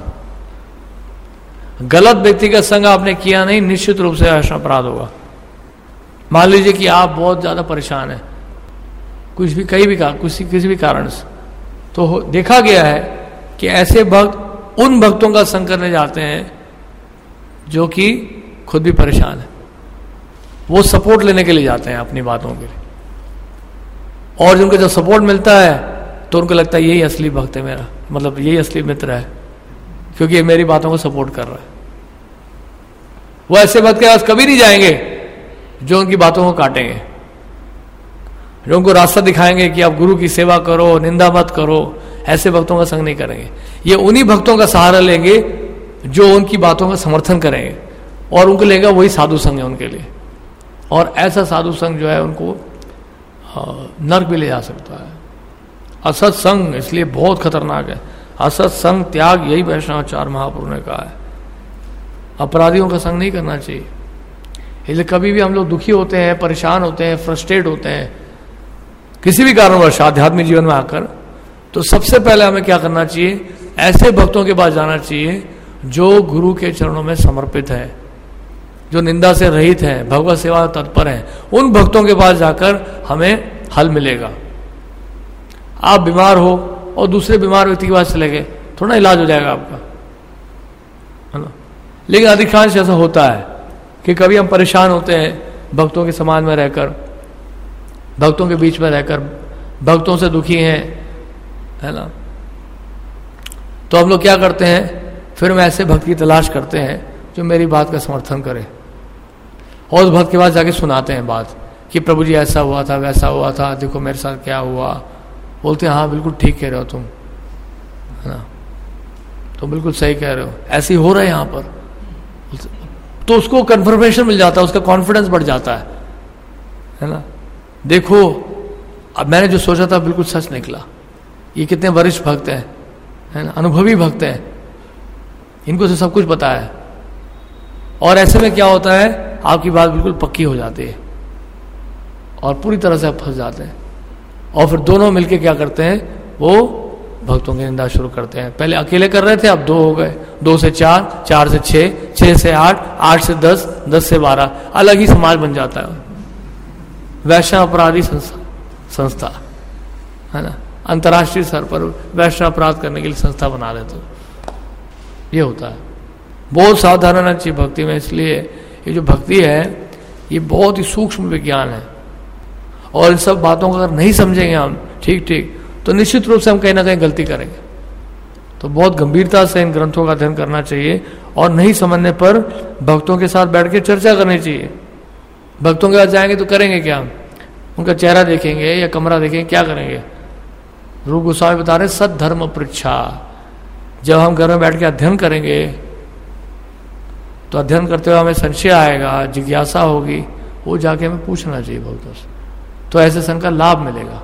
गलत व्यक्ति का संग आपने किया नहीं, निश्चित रूप से वैश्यापराध होगा। मान लीजिए कि आप बहुत ज्यादा परेशान हैं, कुछ भी किसी भी कारण से, तो देखा गया है कि ऐसे भक्त उन भक्तों का संग करने जाते हैं जो कि खुद भी परेशान है, वो सपोर्ट लेने के लिए जाते हैं अपनी बातों के लिए, और जिनको जब सपोर्ट मिलता है तो उनको लगता है यही असली भक्त है मेरा, मतलब यही असली मित्र है, क्योंकि ये मेरी बातों को सपोर्ट कर रहा है। वो ऐसे भक्त के पास कभी नहीं जाएंगे जो उनकी बातों को काटेंगे, जो उनको रास्ता दिखाएंगे कि आप गुरु की सेवा करो, निंदा मत करो। ऐसे भक्तों का संग नहीं करेंगे। ये उन्हीं भक्तों का सहारा लेंगे जो उनकी बातों का समर्थन करेंगे, और उनको लेगा वही साधु संग है उनके लिए। और ऐसा साधु संग जो है उनको नर्क भी ले जा सकता है। असत संग इसलिए बहुत खतरनाक है। असत संग त्याग, यही वैष्णवाचार्य महापुरुष ने कहा है। अपराधियों का संग नहीं करना चाहिए। इसलिए कभी भी हम लोग दुखी होते हैं, परेशान होते हैं, फ्रस्ट्रेट होते हैं किसी भी कारणवश आध्यात्मिक जीवन में आकर, तो सबसे पहले हमें क्या करना चाहिए, ऐसे भक्तों के पास जाना चाहिए जो गुरु के चरणों में समर्पित है, जो निंदा से रहित है, भगवत सेवा तत्पर है। उन भक्तों के पास जाकर हमें हल मिलेगा। आप बीमार हो और दूसरे बीमार व्यक्ति के पास चले गए, थोड़ा इलाज हो जाएगा आपका, है ना। लेकिन अधिकांश ऐसा होता है कि कभी हम परेशान होते हैं भक्तों के समाज में रहकर, भक्तों के बीच में रहकर, भक्तों से दुखी हैं, है ना। तो हम लोग क्या करते हैं, फिर हम ऐसे भक्त की तलाश करते हैं जो मेरी बात का समर्थन करे, और उस भक्त के पास जाके सुनाते हैं बात कि प्रभु जी ऐसा हुआ था, वैसा हुआ था, देखो मेरे साथ क्या हुआ। बोलते हैं हाँ बिल्कुल ठीक कह रहे हो तुम, है ना, तुम बिल्कुल सही कह रहे हो, ऐसे ही हो रहा है यहाँ पर। तो उसको कंफर्मेशन मिल जाता है, उसका कॉन्फिडेंस बढ़ जाता है ना। देखो अब मैंने जो सोचा था बिल्कुल सच निकला। ये कितने वरिष्ठ भक्त हैं, है ना, अनुभवी भक्त हैं, इनको से सब कुछ पता है। और ऐसे में क्या होता है, आपकी बात बिल्कुल पक्की हो जाती है और पूरी तरह से आप फंस जाते हैं। और फिर दोनों मिलके क्या करते हैं, वो भक्तों की निंदा शुरू करते हैं। पहले अकेले कर रहे थे, अब दो हो गए, 2 से 4, 4 से 6, 6 से 8, 8 से 10, 10 से 12, अलग ही समाज बन जाता है। वैष्णव अपराधी संस्था, है ना, अंतर्राष्ट्रीय स्तर पर वैष्णव अपराध करने के लिए संस्था बना देते, ये होता है। बहुत सावधान रहना चाहिए भक्ति में। इसलिए ये जो भक्ति है ये बहुत ही सूक्ष्म विज्ञान है, और इन सब बातों को अगर नहीं समझेंगे हम ठीक तो निश्चित रूप से हम कहीं ना कहीं गलती करेंगे। तो बहुत गंभीरता से इन ग्रंथों का अध्ययन करना चाहिए, और नहीं समझने पर भक्तों के साथ बैठ के चर्चा करनी चाहिए। भक्तों के पास जाएंगे तो करेंगे क्या, उनका चेहरा देखेंगे या कमरा देखेंगे, क्या करेंगे। रूप गोस्वामी बता रहे सद्धर्म पृच्छा। जब हम घर में बैठ के अध्ययन करेंगे तो अध्ययन करते हुए हमें संशय आएगा, जिज्ञासा होगी, वो जाके हमें पूछना चाहिए भक्तों से, तो ऐसे संग का लाभ मिलेगा।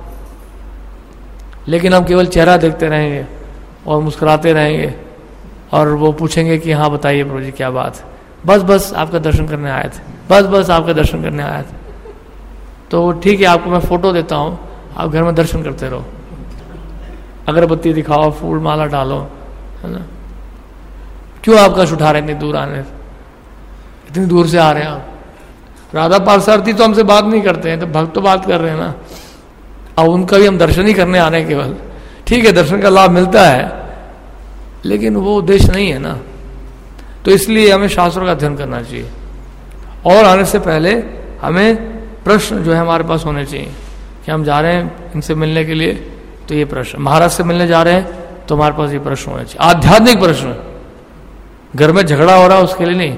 लेकिन हम केवल चेहरा देखते रहेंगे और मुस्कुराते रहेंगे और वो पूछेंगे कि हाँ बताइए प्रभु जी क्या बात है, बस आपका दर्शन करने आए थे, बस आपका दर्शन करने आए थे। तो ठीक है, आपको मैं फोटो देता हूँ, आप घर में दर्शन करते रहो, अगरबत्ती दिखाओ, फूल माला डालो, है ना। क्यों आप कष्ट उठा रहे हैं इतनी दूर आने, इतनी दूर से आ रहे हैं आप। राधा पार्षार्थी तो हमसे बात नहीं करते हैं, तो भक्त तो बात कर रहे हैं ना। अब उनका भी हम दर्शन ही करने आ रहे हैं केवल, ठीक है दर्शन का लाभ मिलता है, लेकिन वो उद्देश्य नहीं है ना। तो इसलिए हमें शास्त्रों का अध्ययन करना चाहिए, और आने से पहले हमें प्रश्न जो है हमारे पास होने चाहिए कि हम जा रहे हैं इनसे मिलने के लिए, तो ये प्रश्न, महाराज से मिलने जा रहे हैं तो हमारे पास ये प्रश्न होने चाहिए, आध्यात्मिक प्रश्न। घर में झगड़ा हो रहा है उसके लिए नहीं,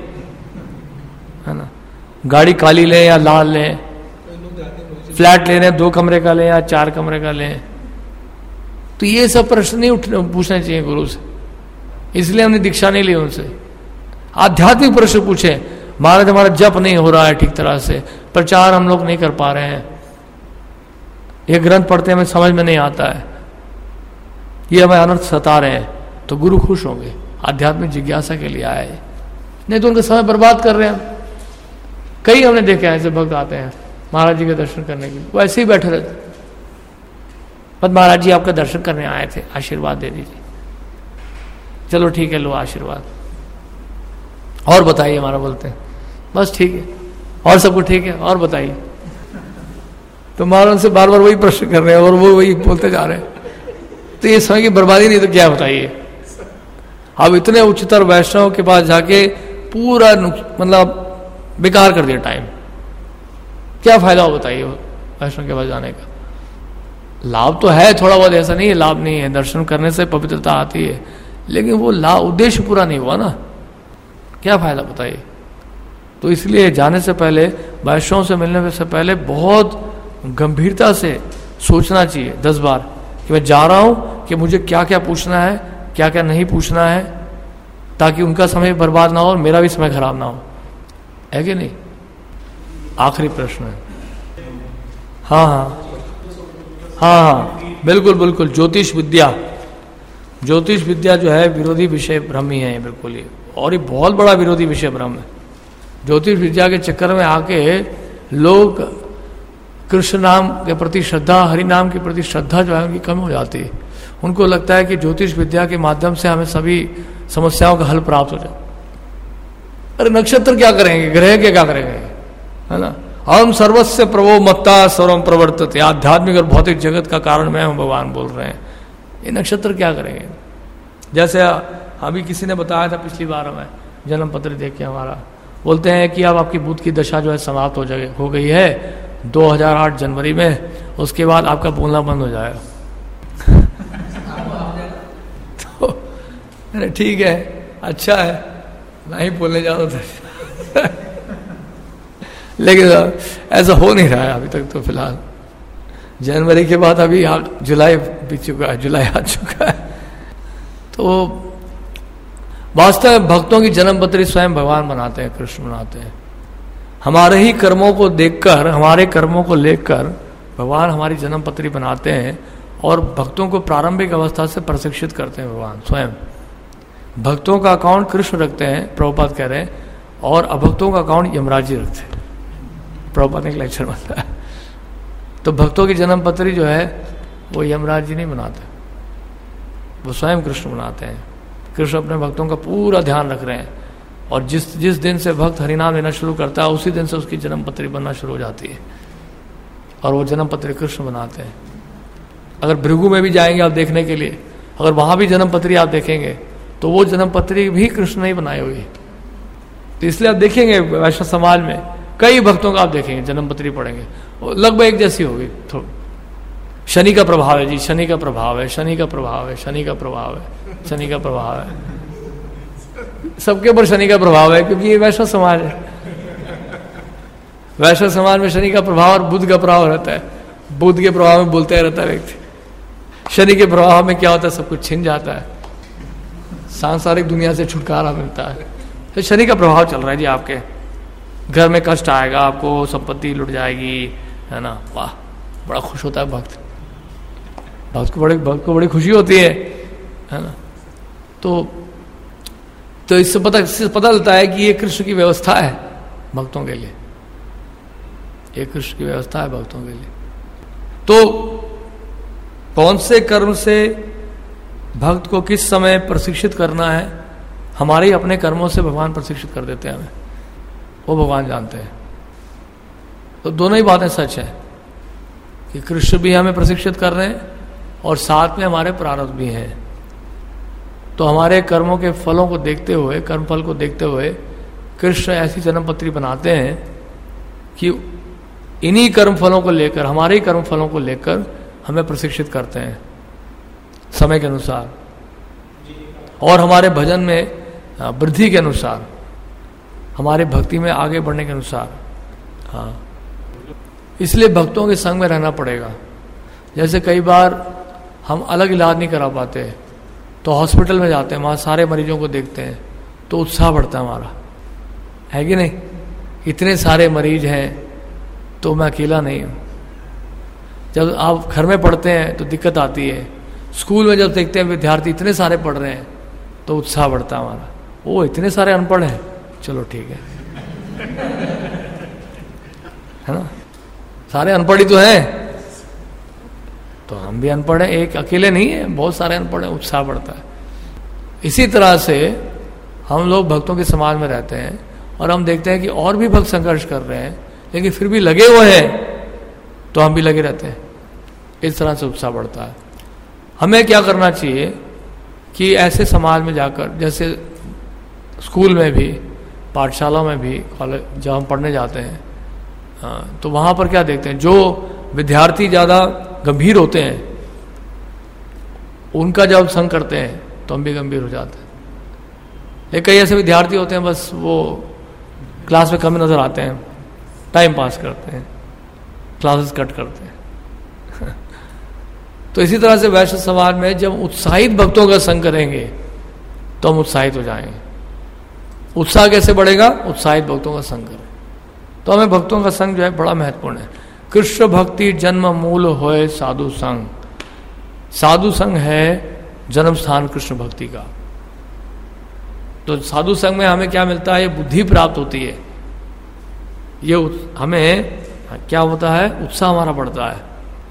है ना। गाड़ी काली लें या लाल लें, फ्लैट ले रहे हैं 2 कमरे का लें या 4 कमरे का लें, तो ये सब प्रश्न नहीं पूछने चाहिए गुरु से। इसलिए हमने दीक्षा नहीं ली उनसे। आध्यात्मिक प्रश्न पूछे, महाराज हमारा जप नहीं हो रहा है ठीक तरह से, प्रचार हम लोग नहीं कर पा रहे हैं, ये ग्रंथ पढ़ते हमें समझ में नहीं आता है, ये हमें अनर्थ सता रहे हैं, तो गुरु खुश होंगे, आध्यात्मिक जिज्ञासा के लिए आए। नहीं तो उनका समय बर्बाद कर रहे हैं। कई हमने देखे ऐसे भक्त आते हैं महाराज जी के दर्शन करने के लिए, वो ऐसे ही बैठे रहते, बस महाराज जी आपका दर्शन करने आए थे, आशीर्वाद दे दीजिए। चलो ठीक है, लो आशीर्वाद, और बताइए, हमारा बोलते हैं बस ठीक है, और सब कुछ ठीक है, और बताइए। तो महाराज उनसे बार बार वही प्रश्न कर रहे हैं और वो वही बोलते जा रहे हैं, तो ये समय की बर्बादी नहीं तो क्या बताइए। अब इतने उच्चतर वैष्णव के पास जाके पूरा मतलब बेकार कर दिया टाइम, क्या फायदा हो बताइए वैष्णव के पास जाने का। लाभ तो है थोड़ा बहुत, ऐसा नहीं है लाभ नहीं है, दर्शन करने से पवित्रता आती है, लेकिन वो लाभ उद्देश्य पूरा नहीं हुआ ना, क्या फायदा बताइए। तो इसलिए जाने से पहले, वैष्णव से मिलने से पहले बहुत गंभीरता से सोचना चाहिए 10 बार कि मैं जा रहा हूं कि मुझे क्या क्या पूछना है, क्या क्या नहीं पूछना है, ताकि उनका समय बर्बाद ना हो और मेरा भी समय खराब ना हो, है कि नहीं। आखिरी प्रश्न है। हाँ, बिल्कुल बिल्कुल। ज्योतिष विद्या जो है विरोधी विषय ब्रह्म ही है बिल्कुल ही, और ये बहुत बड़ा विरोधी विषय ब्रह्म है। ज्योतिष विद्या के चक्कर में आके लोग कृष्ण नाम के प्रति श्रद्धा, हरि नाम के प्रति श्रद्धा जो है उनकी कम हो जाती है। उनको लगता है कि ज्योतिष विद्या के माध्यम से हमें सभी समस्याओं का हल प्राप्त हो जाए। अरे नक्षत्र क्या करेंगे, ग्रह के क्या करेंगे, है ना। हम सर्वस्व प्रभो मत्ता सर्वम प्रवर्तते, आध्यात्मिक और भौतिक जगत का कारण मैं हूं, भगवान बोल रहे हैं। ये नक्षत्र क्या करेंगे। जैसे अभी किसी ने बताया था पिछली बार हमें जन्म पत्र देख के, हमारा बोलते हैं कि अब आपकी बुध की दशा जो है समाप्त हो गई है 2008 जनवरी में, उसके बाद आपका बोलना बंद हो जाएगा। तो अरे ठीक है, अच्छा है, नहीं बोलने जाओ तो लेकिन ऐसा हो नहीं रहा है अभी तक। तो फिलहाल जनवरी के बाद अभी जुलाई बीत चुका है, जुलाई आ चुका है। तो वास्तव में भक्तों की जन्मपत्री स्वयं भगवान बनाते हैं, कृष्ण बनाते हैं। हमारे ही कर्मों को देखकर, हमारे कर्मों को लेकर भगवान हमारी जन्मपत्री बनाते हैं और भक्तों को प्रारंभिक अवस्था से प्रशिक्षित करते हैं भगवान स्वयं। भक्तों का अकाउंट कृष्ण रखते हैं, प्रभुपाद कह रहे हैं, और अभक्तों का अकाउंट यमराज जी रखते हैं। प्रभुपाद ने एक लेक्चर बताया। तो भक्तों की जन्मपत्री जो है वो यमराज जी नहीं बनाते, वो स्वयं कृष्ण बनाते हैं। कृष्ण अपने भक्तों का पूरा ध्यान रख रहे हैं, और जिस दिन से भक्त हरिनाम लेना शुरू करता है उसी दिन से उसकी जन्मपत्री बनना शुरू हो जाती है, और वो जन्मपत्री कृष्ण बनाते हैं। अगर भृगु में भी जाएंगे आप देखने के लिए, अगर वहां भी जन्मपत्री आप देखेंगे तो वो जन्मपत्री भी कृष्ण नहीं बनाई हुई। तो इसलिए आप देखेंगे वैष्णव समाज में कई भक्तों का आप देखेंगे जन्मपत्री पढ़ेंगे, लगभग एक जैसी होगी। शनि का प्रभाव है जी, शनि का प्रभाव है, शनि का प्रभाव है, शनि का प्रभाव है, शनि का प्रभाव है, सबके ऊपर शनि का प्रभाव है, क्योंकि ये वैष्णव समाज है। वैष्णव समाज में शनि का प्रभाव और बुध का प्रभाव रहता है। बुध के प्रभाव में बोलते रहता है व्यक्ति, शनि के प्रभाव में क्या होता है, सब कुछ छिन जाता है, सांसारिक दुनिया से छुटकारा मिलता है, तो शनि का प्रभाव चल रहा है जी, आपके घर में कष्ट आएगा, आपको संपत्ति लुट जाएगी, है ना। वाह, बड़ा खुश होता है भक्त, भक्त को बड़ी खुशी होती है ना। तो इससे पता चलता है कि ये कृष्ण की व्यवस्था है भक्तों के लिए, ये कृष्ण की व्यवस्था है भक्तों के लिए। तो कौन से कर्म से भक्त को किस समय प्रशिक्षित करना है, हमारे अपने कर्मों से भगवान प्रशिक्षित कर देते हैं हमें, वो भगवान जानते हैं। तो दोनों ही बातें सच है कि कृष्ण भी हमें प्रशिक्षित कर रहे हैं और साथ में हमारे प्रारब्ध भी हैं। तो हमारे कर्मों के फलों को देखते हुए, कर्म फल को देखते हुए कृष्ण ऐसी जन्मपत्री बनाते हैं कि इन्हीं कर्म फलों को लेकर, हमारे ही कर्म फलों को लेकर हमें प्रशिक्षित करते हैं समय के अनुसार और हमारे भजन में वृद्धि के अनुसार, हमारे भक्ति में आगे बढ़ने के अनुसार। हाँ, इसलिए भक्तों के संग में रहना पड़ेगा। जैसे कई बार हम अलग इलाज नहीं करा पाते तो हॉस्पिटल में जाते हैं, वहाँ सारे मरीजों को देखते हैं तो उत्साह बढ़ता है हमारा, है कि नहीं। इतने सारे मरीज हैं तो मैं अकेला नहीं हूँ। जब आप घर में पढ़ते हैं तो दिक्कत आती है, स्कूल में जब देखते हैं विद्यार्थी इतने सारे पढ़ रहे हैं तो उत्साह बढ़ता है हमारा। ओ, इतने सारे अनपढ़ हैं, चलो ठीक है ना, सारे अनपढ़ ही तो हैं, तो हम भी अनपढ़ हैं, एक अकेले नहीं है, बहुत सारे अनपढ़ हैं, उत्साह बढ़ता है। इसी तरह से हम लोग भक्तों के समाज में रहते हैं और हम देखते हैं कि और भी भक्त संघर्ष कर रहे हैं लेकिन फिर भी लगे हुए हैं तो हम भी लगे रहते हैं। इस तरह से उत्साह बढ़ता है। हमें क्या करना चाहिए कि ऐसे समाज में जाकर, जैसे स्कूल में भी, पाठशाला में भी, कॉलेज जब हम पढ़ने जाते हैं तो वहाँ पर क्या देखते हैं, जो विद्यार्थी ज़्यादा गंभीर होते हैं उनका जब संग करते हैं तो हम भी गंभीर हो जाते हैं। लेकिन कई ऐसे विद्यार्थी होते हैं बस वो क्लास में कम नजर आते हैं, टाइम पास करते हैं, क्लासेस कट करते हैं तो इसी तरह से वैश्य समाज में जब उत्साहित भक्तों का संग करेंगे तो हम उत्साहित हो जाएंगे। उत्साह कैसे बढ़ेगा? उत्साहित भक्तों का संग करें। तो हमें भक्तों का संग जो है बड़ा महत्वपूर्ण है। कृष्ण भक्ति जन्म मूल होए साधु संग, साधु संग है जन्म स्थान कृष्ण भक्ति का। तो साधु संग में हमें क्या मिलता है? ये बुद्धि प्राप्त होती है, ये हमें क्या होता है? उत्साह हमारा बढ़ता है।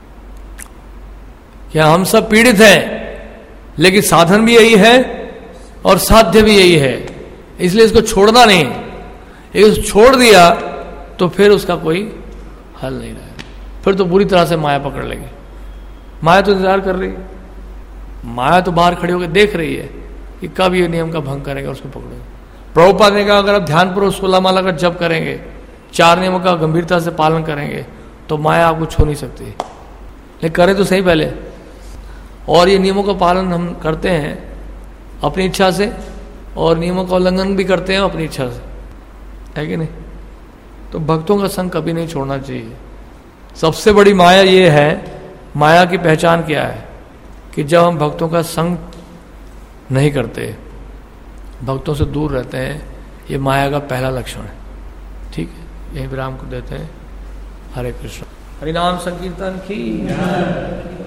क्या हम सब पीड़ित हैं लेकिन साधन भी यही है और साध्य भी यही है, इसलिए इसको छोड़ना नहीं। इसको छोड़ दिया तो फिर उसका कोई हल नहीं रहेगा, फिर तो बुरी तरह से माया पकड़ लेगी। माया तो इंतजार कर रही है, माया तो बाहर खड़ी होकर देख रही है कि कब ये नियम का भंग करेगा, उसको पकड़ेगा। प्रभुपाद ने कहा अगर आप ध्यानपूर्वक 16 माला का जप करेंगे, 4 नियमों का गंभीरता से पालन करेंगे तो माया आपको छू नहीं सकती। लेकिन करें तो सही पहले। और ये नियमों का पालन हम करते हैं अपनी इच्छा से और नियमों का उल्लंघन भी करते हैं अपनी इच्छा से, है कि नहीं? तो भक्तों का संग कभी नहीं छोड़ना चाहिए। सबसे बड़ी माया ये है, माया की पहचान क्या है? कि जब हम भक्तों का संग नहीं करते, भक्तों से दूर रहते हैं, ये माया का पहला लक्षण है। ठीक है, यही विराम को देते हैं। हरे कृष्ण। हरिनाम संकीर्तन की